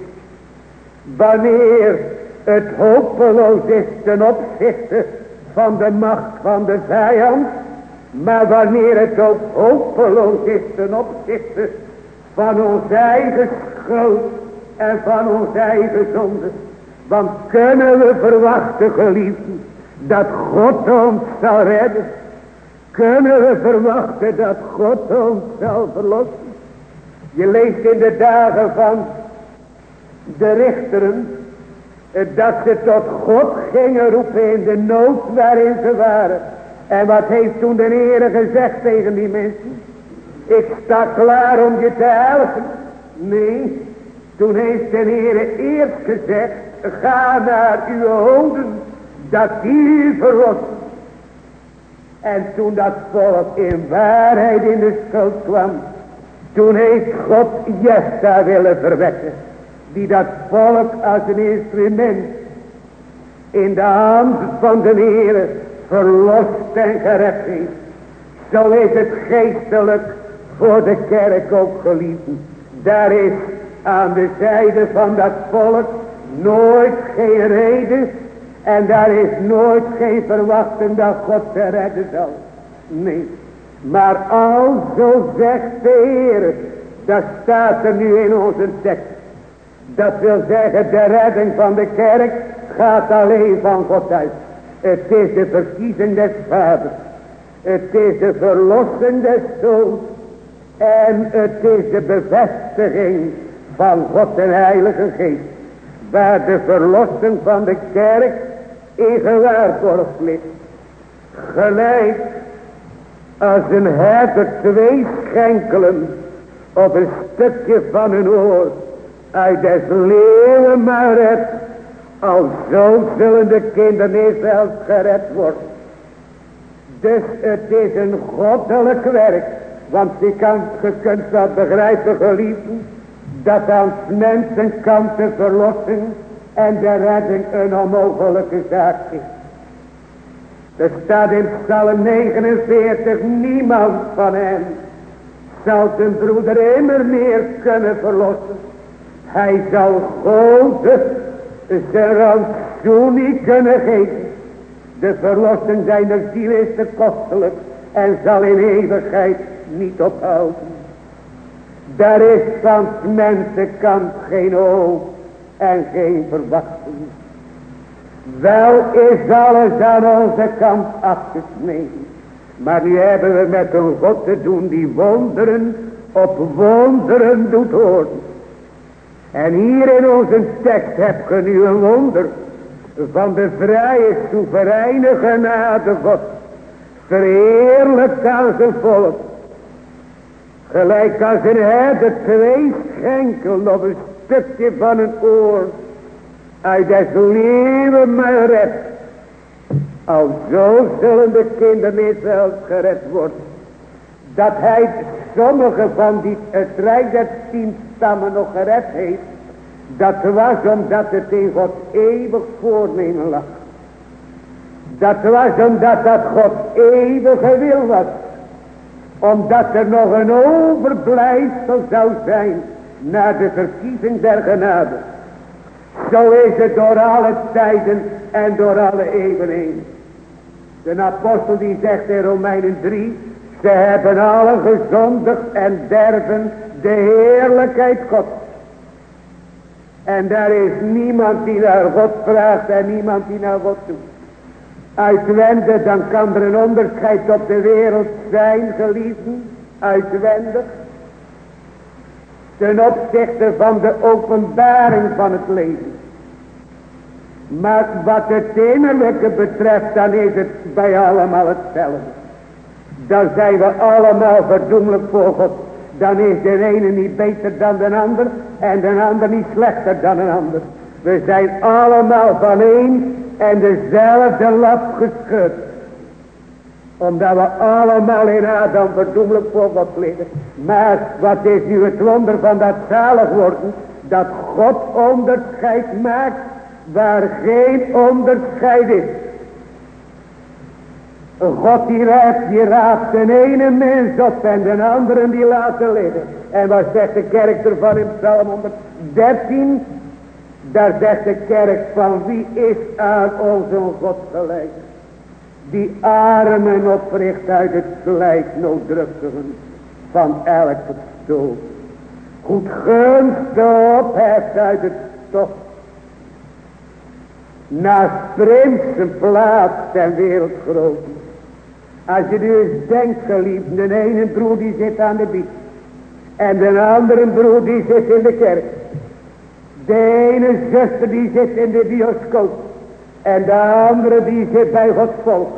Wanneer het hopeloos is ten opzichte van de macht van de vijand. Maar wanneer het ook hopeloos is ten opzichte van ons eigen schuld en van ons eigen zonde. Want kunnen we verwachten, geliefden, dat God ons zal redden? Kunnen we verwachten dat God ons zal verlossen? Je leest in de dagen van de richteren dat ze tot God gingen roepen in de nood waarin ze waren. En wat heeft toen de Heere gezegd tegen die mensen? Ik sta klaar om je te helpen. Nee, toen heeft de Heere eerst gezegd, ga naar uw hoden, dat die u verlossen. En toen dat volk in waarheid in de schuld kwam, toen heeft God Jefta willen verwekken, die dat volk als een instrument in de hand van de Heere verlost en gered heeft. Zo is het geestelijk voor de kerk ook, geliefden. Daar is aan de zijde van dat volk nooit geen reden. En daar is nooit geen verwachting dat God ze redden zal. Nee. Maar alzo zegt de Heer. Dat staat er nu in onze tekst. Dat wil zeggen, de redding van de kerk gaat alleen van God uit. Het is de verkiezing des vaders. Het is de verlossing des zoons. En het is de bevestiging van God en Heilige Geest. Waar de verlossing van de kerk in gewaarborgd ligt. Gelijk als een herder 2 schenkelen op een stukje van een oor uit des leeuwen maar redt. Alzo zullen de kinderen Israëls gered worden. Dus het is een goddelijk werk. Want je kunt dat begrijpen, geliefden, dat aan mensenkant de verlossing en de redding een onmogelijke zaak is. Er staat in Psalm 49, niemand van hen zal zijn broeder immer meer kunnen verlossen. Hij zal God zijn rantsoen niet kunnen geven. De verlossing zijner ziel is te kostelijk en zal in eeuwigheid niet ophouden. Daar is van mensenkant geen hoop en geen verwachting. Wel is alles aan onze kant afgesneden. Maar nu hebben we met een God te doen die wonderen op wonderen doet horen. En hier in onze tekst heb je nu een wonder van de vrije soevereine genade God. Verheerlijkt aan zijn volk. Gelijk als een herder 2 schenkelen op een stukje van een oor uit des leeuwen maar redt. Alzo zullen de kinderen Israëls gered worden. Dat hij sommige van die het rijk der 10 stammen nog gered heeft, dat was omdat het in Gods eeuwig voornemen lag. Dat was omdat dat Gods eeuwige wil was. Omdat er nog een overblijfsel zou zijn naar de verkiezing der genade. Zo is het door alle tijden en door alle eeuwen heen. De apostel die zegt in Romeinen 3, ze hebben allen gezondigd en derven de heerlijkheid Gods. En daar is niemand die naar God vraagt en niemand die naar God doet. Uitwendig, dan kan er een onderscheid op de wereld zijn, geliefden, uitwendig. Ten opzichte van de openbaring van het leven. Maar wat het innerlijke betreft, dan is het bij allemaal hetzelfde. Dan zijn we allemaal verdoemelijk voor God. Dan is de ene niet beter dan de ander en de ander niet slechter dan een ander. We zijn allemaal van één en dezelfde lap gescheurd. Omdat we allemaal in Adam verdoemelijk voor God liggen. Maar wat is nu het wonder van dat zalig worden? Dat God onderscheid maakt waar geen onderscheid is. God die raapt de ene mens op en de andere die laten liggen. En wat zegt de kerk ervan in Psalm 113? Daar zegt de kerk van wie is aan onze God gelijk? Die armen opricht uit het slijk nooddruktigen van elk verstoot. Goed gunst opheft uit het stof. Naast prinsen plaats en wereldgroten. Als je nu eens denkt, geliefd, de ene broer die zit aan de biet. En de andere broer die zit in de kerk. De ene zuster die zit in de bioscoop. En de andere die zit bij Gods volk.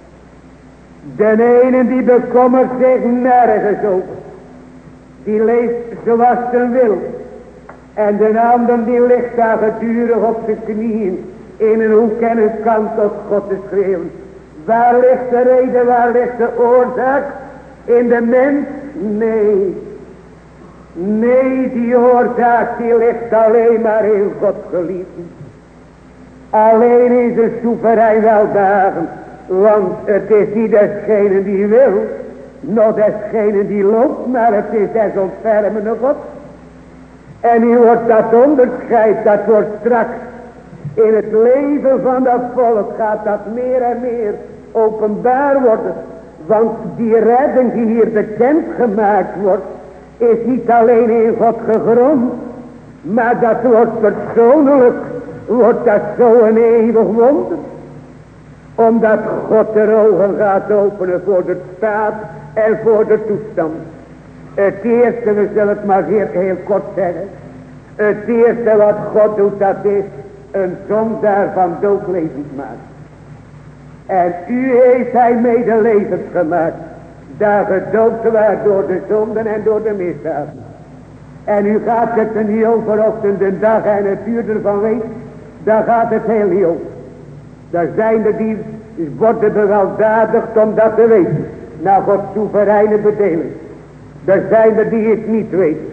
De ene die bekommert zich nergens over. Die leeft zoals ze wil. En de ander die ligt daar gedurig op zijn knieën. In een hoek en een kant tot God te schreeuwen. Waar ligt de reden, waar ligt de oorzaak? In de mens? Nee. Nee, die oorzaak die ligt alleen maar in God, geliefden. Alleen in zijn soeverein weldagen. Want het is niet desgene die wil, nog desgene die loopt, maar het is des ontfermende God. En nu wordt dat onderscheid, dat wordt straks in het leven van dat volk, gaat dat meer en meer openbaar worden. Want die redding die hier bekend gemaakt wordt, is niet alleen in God gegrond, maar dat wordt persoonlijk, wordt dat zo een eeuwig wonder. Omdat God de ogen gaat openen voor de staat en voor de toestand. Het eerste, we zullen het maar heel kort zeggen. Het eerste wat God doet, dat is een zondaar van dood levend maken. En u heeft hij medelevend gemaakt. Daar gedoopt werd door de zonden en door de misdaden. En u gaat het er niet over of de dag en het uur ervan weet. Daar gaat het heel niet over. Daar zijn er die worden bewelddadigd om dat te weten. Naar Gods soevereine bedeling. Daar zijn er die het niet weten.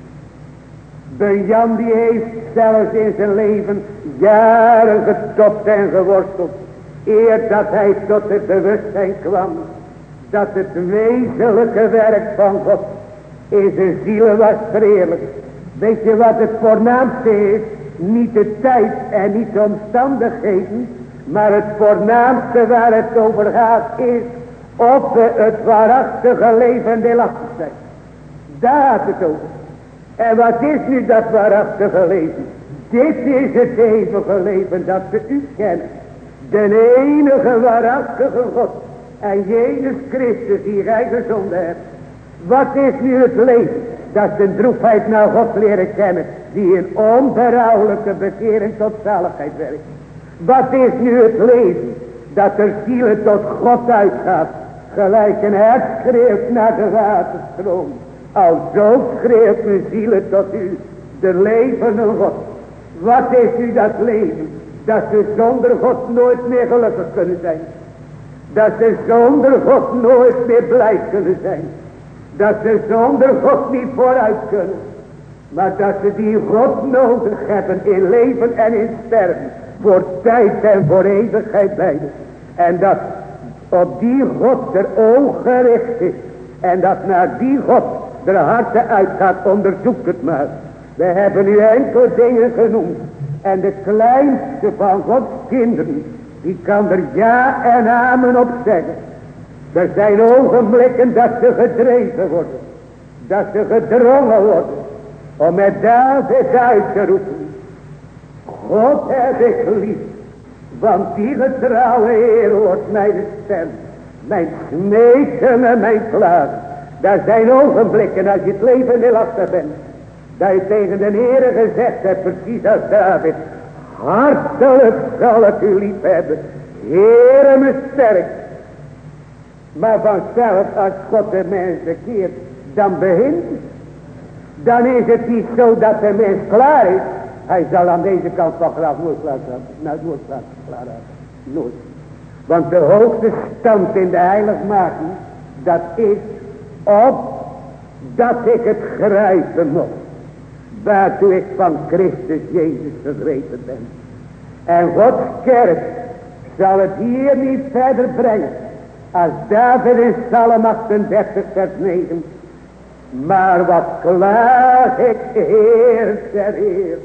Jan die heeft zelfs in zijn leven jaren getopt en geworsteld. Eer dat hij tot het bewustzijn kwam. Dat het wezenlijke werk van God in zijn ziel was verheerlijk. Weet je wat het voornaamste is? Niet de tijd en niet de omstandigheden. Maar het voornaamste waar het over gaat is of we het waarachtige leven deelachtig zijn. Daar gaat het over. En wat is nu dat waarachtige leven? Dit is het eeuwige leven dat we u kennen. De enige waarachtige God. En Jezus Christus die gij gezonden hebt. Wat is nu het leven? Dat is de droefheid naar God leren kennen. Die in onberouwelijke bekering tot zaligheid werkt. Wat is nu het leven? Dat er zielen tot God uitgaat. Gelijk een hert schreeuwt naar de waterstroom. Alzo schreeuwt mijn zielen tot u. De levende God. Wat is nu dat leven? Dat ze zonder God nooit meer gelukkig kunnen zijn. Dat ze zonder God nooit meer blij kunnen zijn. Dat ze zonder God niet vooruit kunnen. Maar dat ze die God nodig hebben in leven en in sterven. Voor tijd en voor eeuwigheid beide. En dat op die God er oog gericht is. En dat naar die God de harten uitgaat. Onderzoek het maar. We hebben nu enkele dingen genoemd. En de kleinste van Gods kinderen. Die kan er ja en amen op zeggen. Er zijn ogenblikken dat ze gedreven worden. Dat ze gedrongen worden. Om met David uit te roepen. God heb ik lief. Want die getrouwe Heer hoort mijn stem. Mijn smeken en mijn klagen. Daar zijn ogenblikken als je het leven heel achter bent. Dat je tegen de Heere gezegd hebt. Precies als David. Hartelijk zal ik u lief hebben. Heere me sterk. Maar vanzelf als God de mensen keert. Dan begint het. Dan is het niet zo dat de mens klaar is. Hij zal aan deze kant van graf nooit klaar hebben. Nooit. Want de hoogste stand in de heiligmaking. Dat is op dat ik het grijpen mocht. Waartoe ik van Christus Jezus gegrepen ben. En Gods kerk zal het hier niet verder brengen. Als David in Psalm 38 vers 9. Maar wat klaag ik, Heer ter Heer.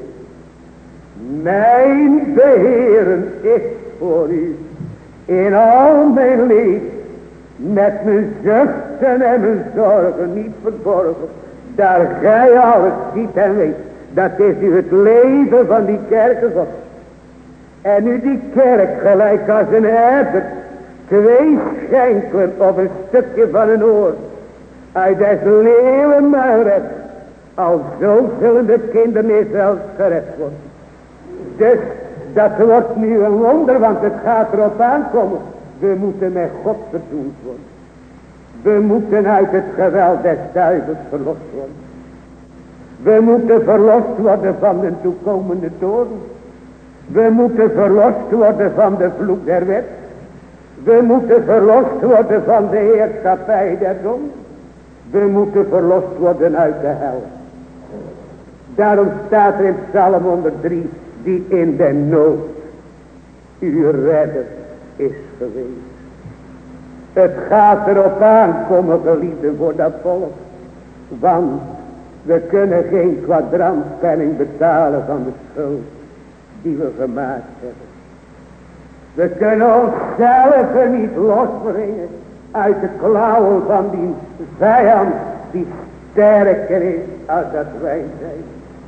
Mijn beheren is voor u. In al mijn leven. Met mijn zuchten en mijn zorgen niet verborgen. Daar gij alles ziet en weet. Dat is u het leven van die kerken God. En nu die kerk gelijk als een herder. 2 schenkelen of een stukje van een oor. Uit des leeuwen muil redt. Al zo zullen de kinderen Israëls gered worden. Dus dat wordt nu een wonder, want het gaat erop aankomen. We moeten met God verzoend worden. We moeten uit het geweld des duivels verlost worden. We moeten verlost worden van de toekomende toorn. We moeten verlost worden van de vloek der wet. We moeten verlost worden van de heerschappij der zonde. We moeten verlost worden uit de hel. Daarom staat er in Psalm 103. Die in de nood uw redder is geweest. Het gaat erop aankomen, geliefden, voor dat volk. Want we kunnen geen kwadrantpenning betalen van de schuld die we gemaakt hebben. We kunnen onszelf er niet losbrengen uit de klauwen van die vijand die sterker is als dat wij zijn.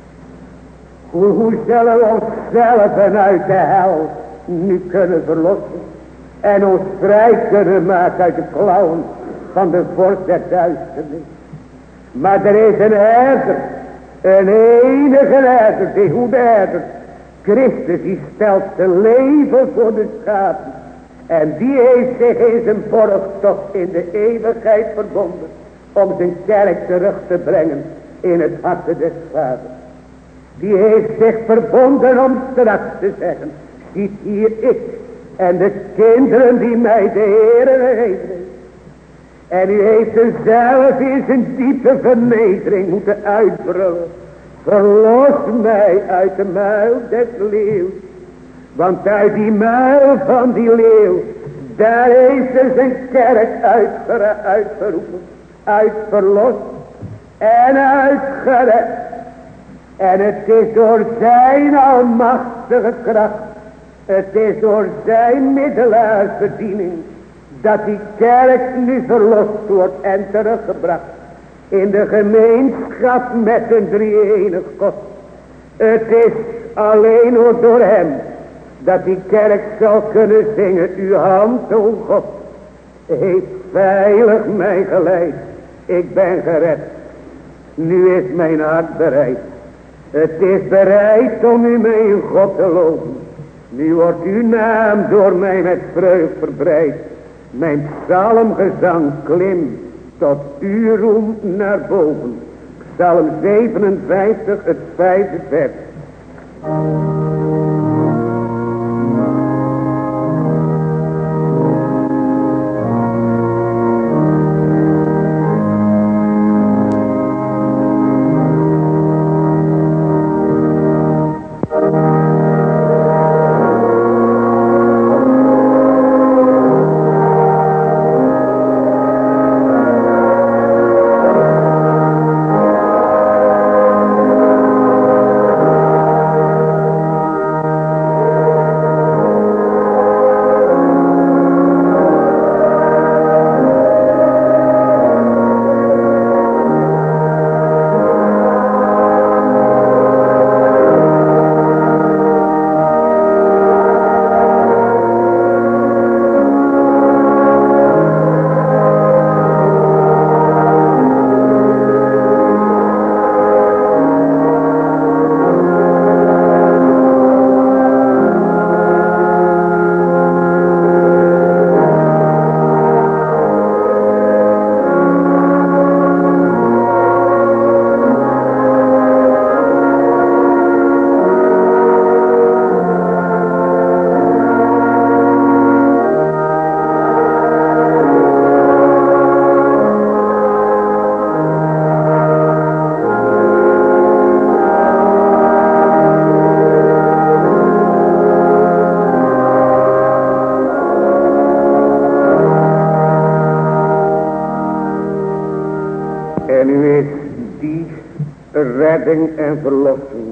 Hoe zullen we onszelf uit de hel nu kunnen verlossen en ons vrij kunnen maken uit de klauwen van de vorst der duisternis? Maar er is een herder, een enige herder, die goede herder, Christus, die stelt zijn leven voor de schapen. En die heeft zich in zijn borgtocht in de eeuwigheid verbonden om zijn kerk terug te brengen in het hart des vaders. Die heeft zich verbonden om straks te zeggen, ziet hier ik en de kinderen die mij de Heere gegeven. En u heeft er zelf in zijn diepe vernedering moeten uitbrullen. Verlos mij uit de muil des leeuws. Want uit die muil van die leeuw, daar heeft hij zijn kerk uitgeroepen, uitverlost en uitgered. En het is door zijn almachtige kracht, het is door zijn middelaarsbediening, dat die kerk nu verlost wordt en teruggebracht in de gemeenschap met een drie-enig God. Het is alleen door hem dat die kerk zal kunnen zingen. Uw hand, o God, heeft veilig mij geleid. Ik ben gered. Nu is mijn hart bereid. Het is bereid om u mijn God te loven. Nu wordt uw naam door mij met vreugd verbreid. Mijn psalmgezang klimt tot uw roem naar boven. Psalm 57, het 5e vers. En nu is die redding en verlossing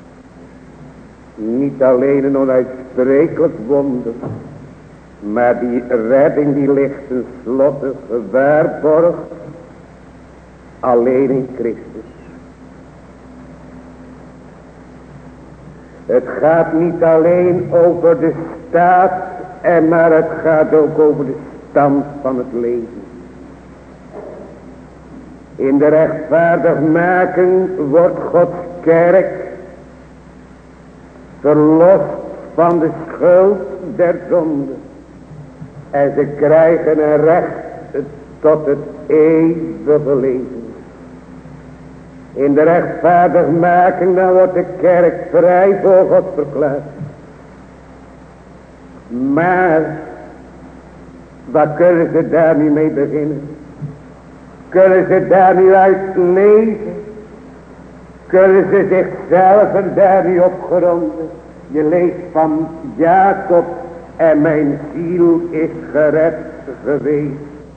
niet alleen een onuitsprekelijk wonder, maar die redding die ligt tenslotte gewaarborgd alleen in Christus. Het gaat niet alleen over de staat, maar het gaat ook over de stand van het leven. In de rechtvaardigmaking wordt Gods kerk verlost van de schuld der zonde. En ze krijgen een recht tot het eeuwige leven. In de rechtvaardigmaking dan wordt de kerk vrij voor God verklaard. Maar wat kunnen ze daar nu mee beginnen? Kunnen ze daar nu uit leven? Kunnen ze zichzelf en daar nu op gronden? Je leest van Jacob: en mijn ziel is gered geweest.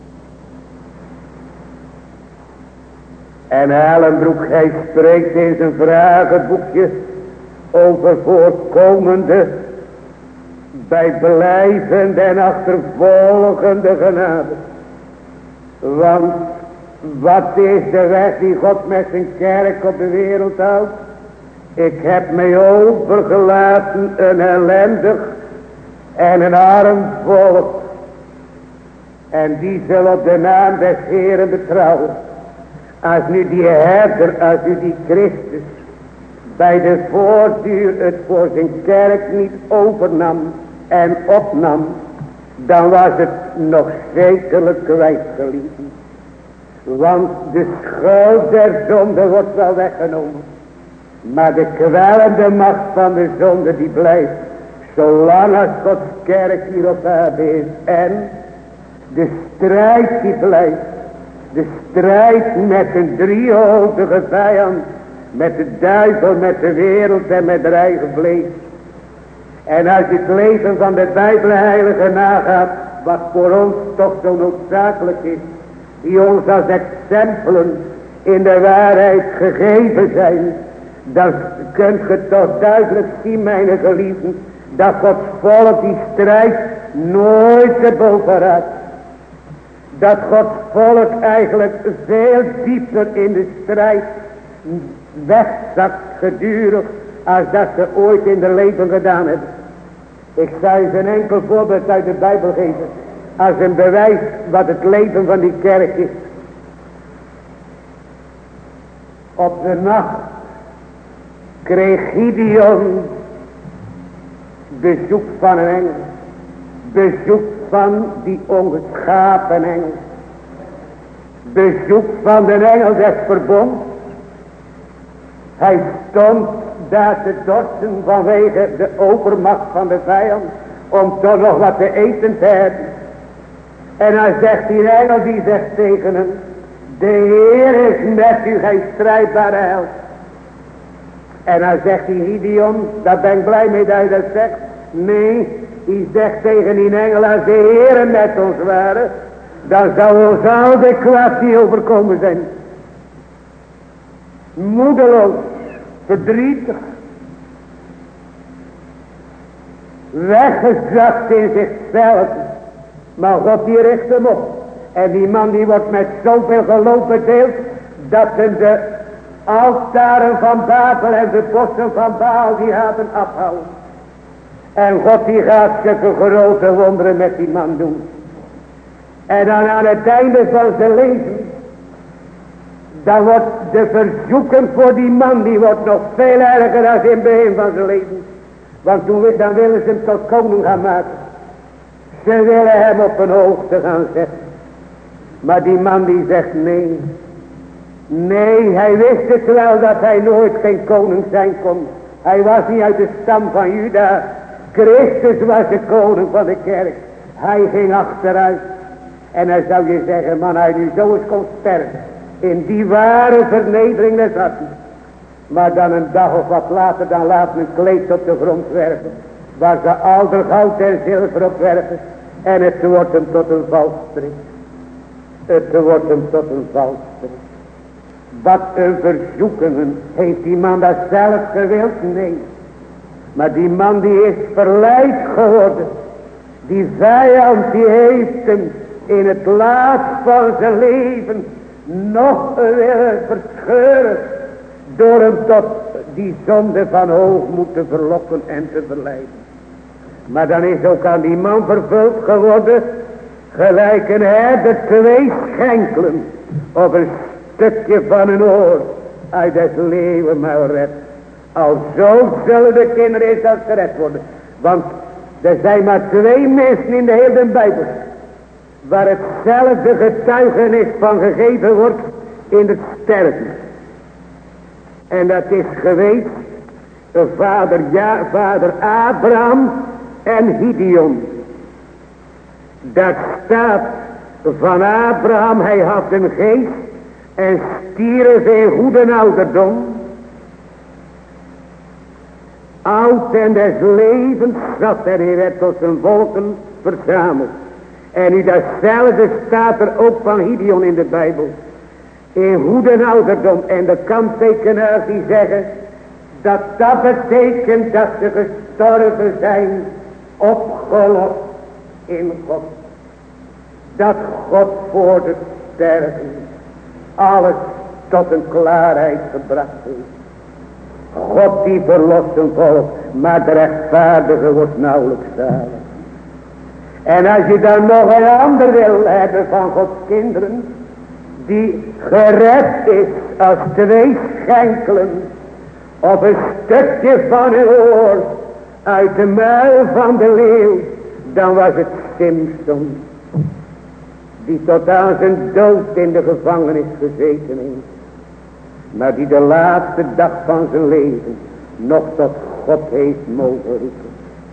En Ellenbroek, hij spreekt in zijn vragenboekje over voorkomende, bijblijvende en achtervolgende genade. Want wat is de weg die God met zijn kerk op de wereld houdt? Ik heb mij overgelaten een ellendig en een arm volk. En die zullen op de naam des Heeren betrouwen. Als nu die herder, als nu die Christus bij de voortduur het voor zijn kerk niet overnam en opnam, dan was het nog zekerlijk kwijtgeliefd. Want de schuld der zonde wordt wel weggenomen. Maar de kwellende macht van de zonde die blijft. Zolang als Gods kerk hier op aarde is. En de strijd die blijft. De strijd met een driehoofdige vijand. Met de duivel, met de wereld en met de eigen vlees. En als je het leven van de Bijbelheilige nagaat. Wat voor ons toch zo noodzakelijk is. Die ons als exempelen in de waarheid gegeven zijn. Dan kunt je toch duidelijk zien, mijn geliefden, dat Gods volk die strijd nooit te boven raakt. Dat Gods volk eigenlijk veel dieper in de strijd wegzakt gedurig als dat ze ooit in hun leven gedaan hebben. Ik zal je een enkel voorbeeld uit de Bijbel geven. Als een bewijs wat het leven van die kerk is. Op de nacht kreeg Gideon bezoek van een engel. Bezoek van die ongeschapen engel. Bezoek van de engel des verbonds. Hij stond daar te dorsten vanwege de overmacht van de vijand. Om toch nog wat te eten te hebben. En hij zegt, die engel die zegt tegen hem: de Heer is met u, gij strijdbare held. En hij zegt die Gideon, daar ben ik blij mee dat je dat zegt. Nee, hij zegt tegen die engel, als de Heer met ons waren, dan zou ons al de kwaad die overkomen zijn. Moedeloos, verdrietig, weggezakt in zichzelf. Maar God die richt hem op. En die man die wordt met zoveel geloof bedeeld, dat de altaren van Babel en de bossen van Baal die gaat hem afhouden. En God die gaat zulke grote wonderen met die man doen. En dan aan het einde van zijn leven, dan wordt de verzoeking voor die man, die wordt nog veel erger dan in het begin van zijn leven. Want dan willen ze hem tot koning gaan maken. Ze willen hem op een hoogte gaan zetten. Maar die man die zegt nee. Nee, hij wist het wel dat hij nooit geen koning zijn kon. Hij was niet uit de stam van Juda. Christus was de koning van de kerk. Hij ging achteruit. En dan zou je zeggen, man, hij nu zo eens kon sterven. In die ware vernedering des harten. Maar dan een dag of wat later, dan laat men een kleed op de grond werpen. Waar ze al de goud en zilver op werpen. En het wordt hem tot een valstrik. Het wordt hem tot een valstrik. Wat een verzoekingen. Heeft die man dat zelf gewild? Nee. Maar die man die is verleid geworden. Die vijand die heeft hem in het laatst van zijn leven nog willen verscheuren. Door hem tot die zonde van hoogmoed te verlokken en te verleiden. Maar dan is ook aan die man vervuld geworden. Gelijk een herder 2 schenkelen op een stukje van een oor uit het leeuwenmuil redt. Alzo zullen de kinderen Israëls gered worden. Want er zijn maar 2 mensen in de hele Bijbel waar hetzelfde getuigenis van gegeven wordt in het sterven. En dat is geweest vader Abraham en Gideon. Dat staat van Abraham, hij had een geest en stierf in goede ouderdom. Oud en des levens zat er, hij werd tot zijn volken verzameld. En nu datzelfde staat er ook van Gideon in de Bijbel. In goede ouderdom. En de kanttekenaars die zeggen dat dat betekent dat ze gestorven zijn, opgelost in God. Dat God voor het sterven alles tot een klaarheid gebracht heeft. God die verlost een volk, maar de rechtvaardige wordt nauwelijks zalig. En als je dan nog een ander wil hebben van Gods kinderen, die gered is als 2 schenkelen op een stukje van een oor uit de muil van de leeuw, dan was het Simson, die tot aan zijn dood in de gevangenis gezeten heeft, maar die de laatste dag van zijn leven nog tot God heeft mogen roepen.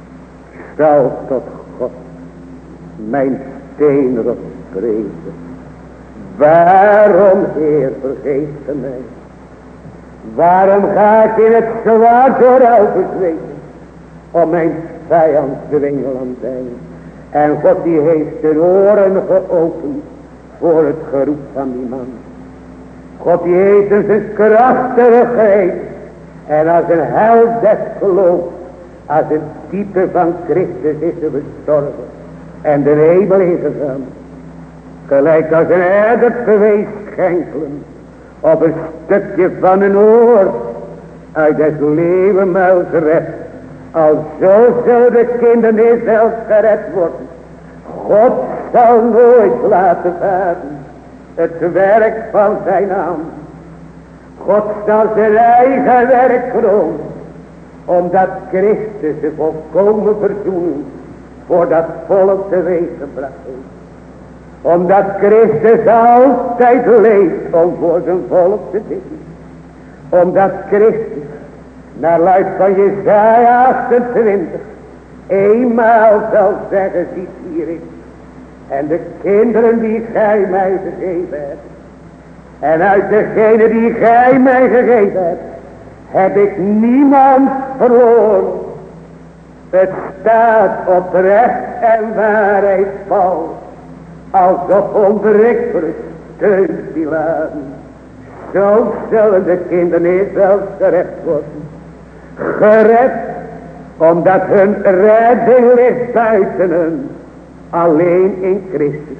Zal tot God mijn steenrots vrezen. Waarom, Heer, vergeet ge mij? Waarom ga ik in het zwaard door bezweken om mijn vijand dwingel aan zijn? En God die heeft de oren geopend voor het geroep van die man. God die heeft hem zijn krachtige geest. En als een held des geloofs, als een type van Christus is er gestorven en de hemel ingegaan. Gelijk als een herder geweest schenkelen op een stukje van een oor uit het leeuwenmuil gered. Alzo zullen de kinderen Israëls gered worden. God zal nooit laten varen het werk van zijn hand. God zal zijn eigen werk kronen, omdat Christus de volkomen verzoening voor dat volk teweeggebracht heeft. Omdat Christus altijd leeft om voor zijn volk te bidden. Omdat Christus, naar luid van Jesaja 28, eenmaal zal zeggen, ziet hier is. En de kinderen die gij mij gegeven hebt. En uit degene die gij mij gegeven hebt, heb ik niemand verloren. Het staat op recht en waarheid valt, als op onberichtelijke steunpilaren. Zo zullen de kinderen Israëls gered worden. Gered, omdat hun redding ligt buiten hun, alleen in Christus.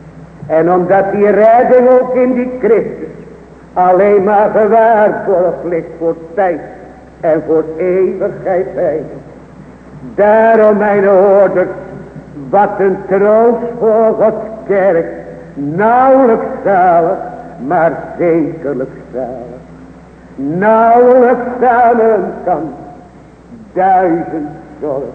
En omdat die redding ook in die Christus alleen maar gewaarborgd ligt voor tijd en voor eeuwigheid bij. Daarom, mijn hoorders, wat een troost voor Gods kerk, nauwelijks zalig, maar zekerlijk zalig. Nauwelijks samen kan 1000 zorgen,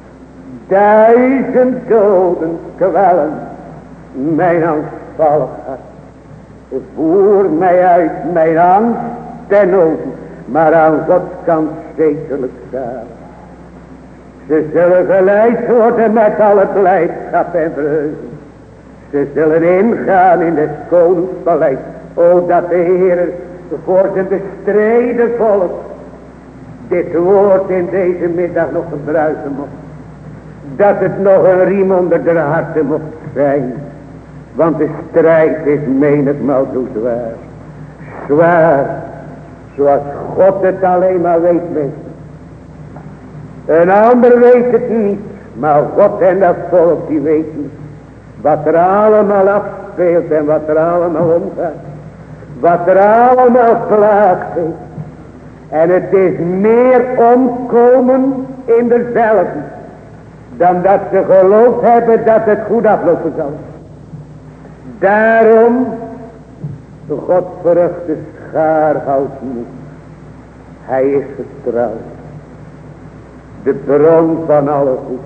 1000 doden kwellen mijn angstvallig hart. Voer mij uit mijn angst ten nood, maar aan Gods kant zekerlijk zalig. Ze zullen geleid worden met alle blijdschap en vreugde. Ze zullen ingaan in het koningspaleis. O, dat de Heer voor zijn bestreden volk dit woord in deze middag nog gebruiken mocht. Dat het nog een riem onder de harten mocht zijn. Want de strijd is menigmaal zo zwaar. zwaar, zoals God het alleen maar weet, meester. Een ander weet het niet, maar God en dat volk die weten wat er allemaal afspeelt en wat er allemaal omgaat. Wat er allemaal plaats heeft. En het is meer omkomen in dezelfde, dan dat ze geloofd hebben dat het goed aflopen zal. Daarom, God verrucht de schaar houdt moed. Hij is getrouw. De bron van alle goed.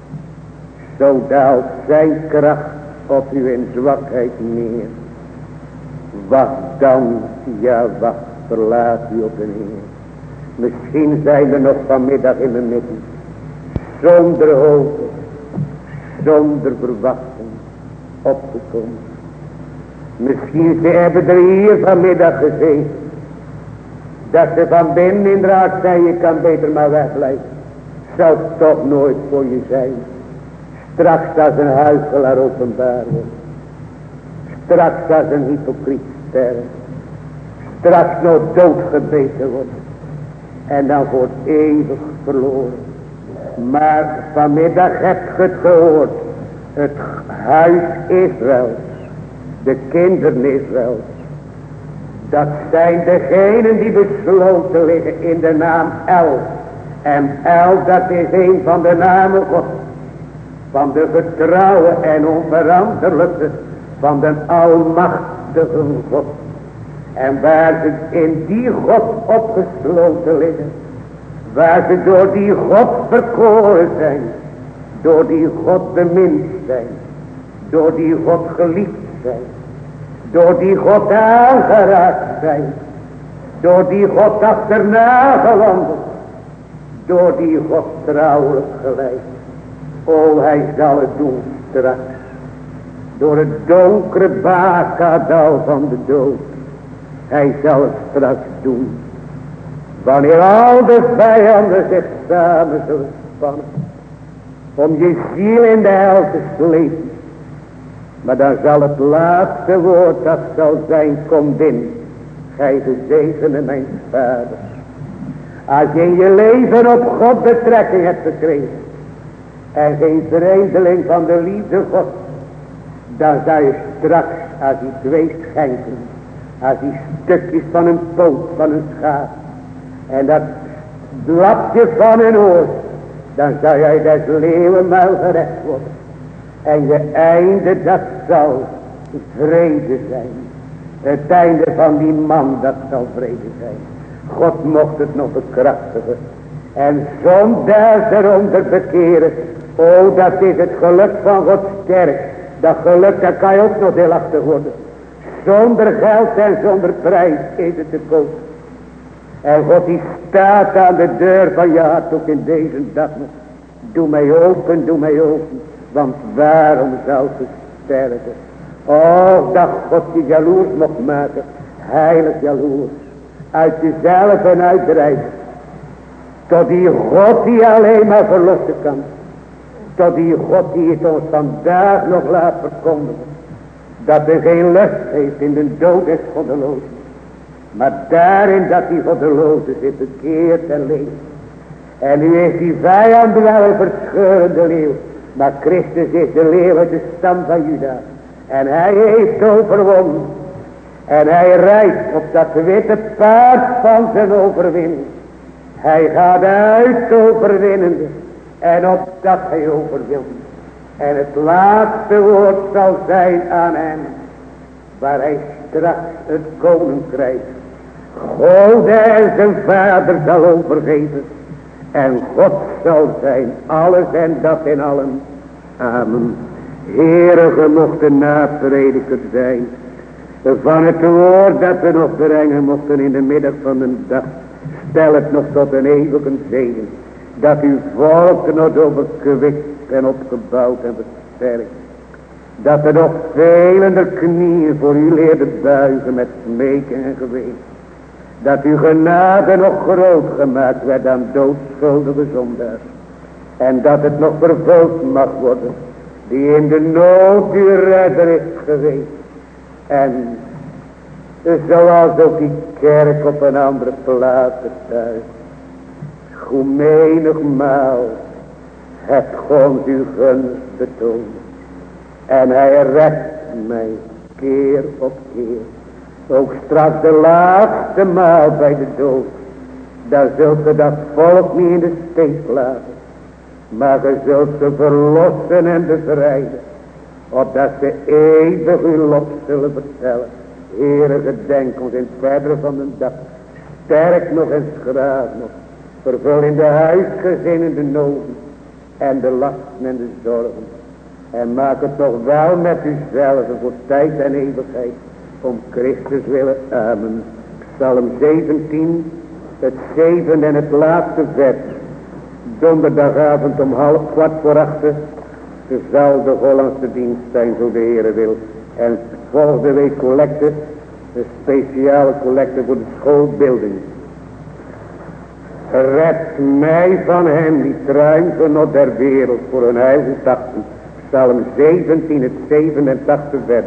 Zo daalt zijn kracht op u in zwakheid neer. Wacht dan, ja wacht, verlaat u op de Heer. Misschien zijn we nog vanmiddag in de midden. Zonder hoop, zonder verwachting opgekomen. Misschien ze hebben er hier vanmiddag gezeten. Dat ze van binnen inderdaad zijn, je kan beter maar wegblijven. Zou toch nooit voor je zijn. Straks als een huichelaar openbaar wordt. Straks als een hypocriet sterft. Straks nog doodgebeten wordt. En dan wordt eeuwig verloren. Maar vanmiddag hebt ge het gehoord. Het huis Israëls. De kinderen Israëls. Dat zijn degenen die besloten liggen in de naam El. En El, dat is een van de namen God. Van de getrouwe en onveranderlijke. Van de almachtige God. En waar ze in die God opgesloten liggen. Waar ze door die God verkoren zijn. Door die God bemind zijn. Door die God geliefd zijn. Door die God aangeraakt zijn. Door die God achterna gewandeld. Door die God trouwelijk geleid. O, hij zal het doen straks. Door het donkere bakadal van de dood. Hij zal het straks doen. Wanneer al de vijanden zich samen zullen spannen. Om je ziel in de hel te slepen. Maar dan zal het laatste woord dat zal zijn, kom binnen. Gij gezegende mijn vader. Als je in je leven op God betrekking hebt gekregen. En geen vreemdeling van de liefde God. Dan zal je straks als die 2 schenken. Als die stukjes van een poot van een schaap. En dat lapje van een oor. Dan zal jij des leeuwenmuil gerecht worden. En je einde dat zal vrede zijn. Het einde van die man dat zal vrede zijn. God mocht het nog bekrachtigen. En zonder eronder bekeren. O, dat is het geluk van God sterk. Dat geluk, dat kan je ook nog deelachtig worden. Zonder geld en zonder prijs is het te koop. En God die staat aan de deur van je hart ook in deze dag nog. Doe mij open, doe mij open. Want waarom zou ze sterven? Oh, dat God je jaloers mocht maken. Heilig jaloers. Uit jezelf en uitdrijven. Tot die God die alleen maar verlossen kan. Tot die God die het ons vandaag nog laat verkondigen. Dat er geen lust heeft in de dood des goddelozen. Maar daarin dat die goddeloze zit bekeerd en leeft. En nu is die vijand wel een verscheurende leeuw. Maar Christus is de leeuw uit de stam van Juda. En hij heeft overwonnen. En hij rijdt op dat witte paard van zijn overwinning. Hij gaat uit overwinnende. En opdat hij overwint. En het laatste woord zal zijn aan hem. Waar hij straks het koninkrijk. God en zijn vader zal overgeven. En God zal zijn alles en dat in allen. Amen. Heere, ge mochten naprediker zijn. Van het woord dat we nog brengen mochten in de middag van de dag. Stel het nog tot een eeuwige zegen. Dat uw volk nog overkwikt en opgebouwd en versterkt. Dat er nog velen de knieën voor u leerden buigen met smeken en geween. Dat uw genade nog groot gemaakt werd aan doodschuldige zondaars. En dat het nog vervuld mag worden. Die in de nood uw redder is geweest. En Zoals ook die kerk op een andere plaats thuis. Hoe menigmaal het God uw gunst betoond. En hij redt mij keer op keer. Ook straks de laatste maal bij de dood. Dan zult ge dat volk niet in de steek laten. Maar ge zult ze verlossen en bevrijden. Opdat ze eeuwig uw lof zullen vertellen. Heere, gedenk ons in het verdere van de dag. Sterk nog en schraag nog. Vervul in de huisgezinnen de noden. En de lasten en de zorgen. En maak het toch wel met uzelf voor tijd en eeuwigheid. Om Christus willen. Amen. Psalm 17. Het 7 en het laatste vers. Donderdagavond om 7:15. Zal de Hollandse dienst zijn, zo de Heere wil. En volgende week collecte. Een speciale collecte voor de schoolbeelding. Red mij van hen die triumfen op der wereld voor hun heil gedachten. Psalm 17, het 87 vers.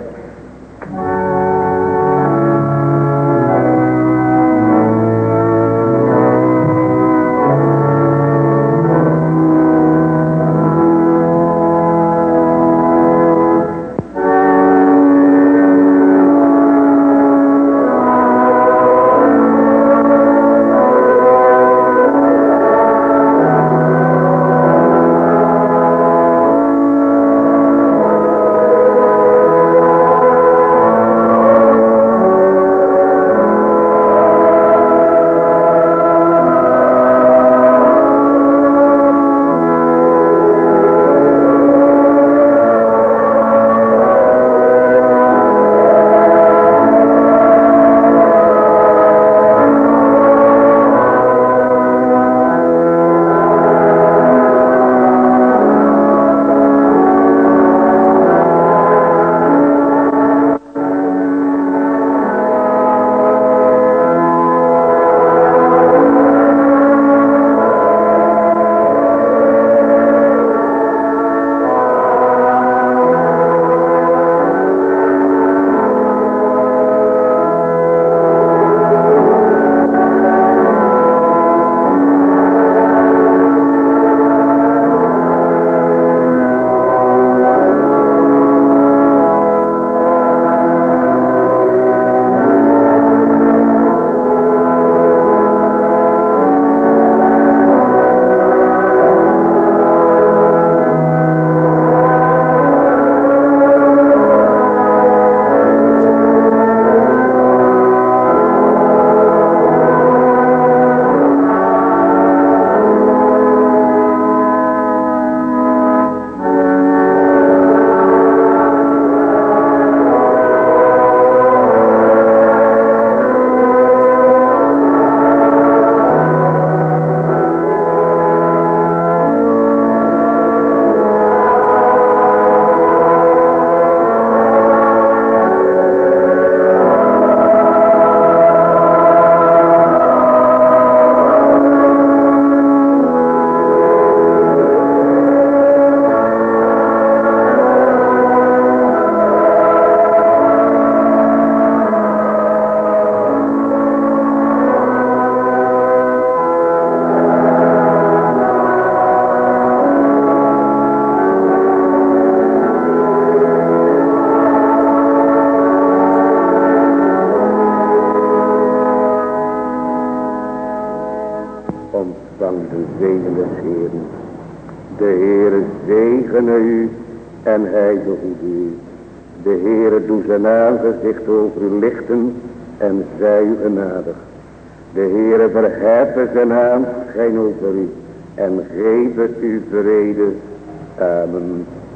U en hij behoede u. De Heere doe zijn aangezicht over u lichten en zij u genadig. De Heere verheffen zijn aanschijn over u en geven u vrede. Amen.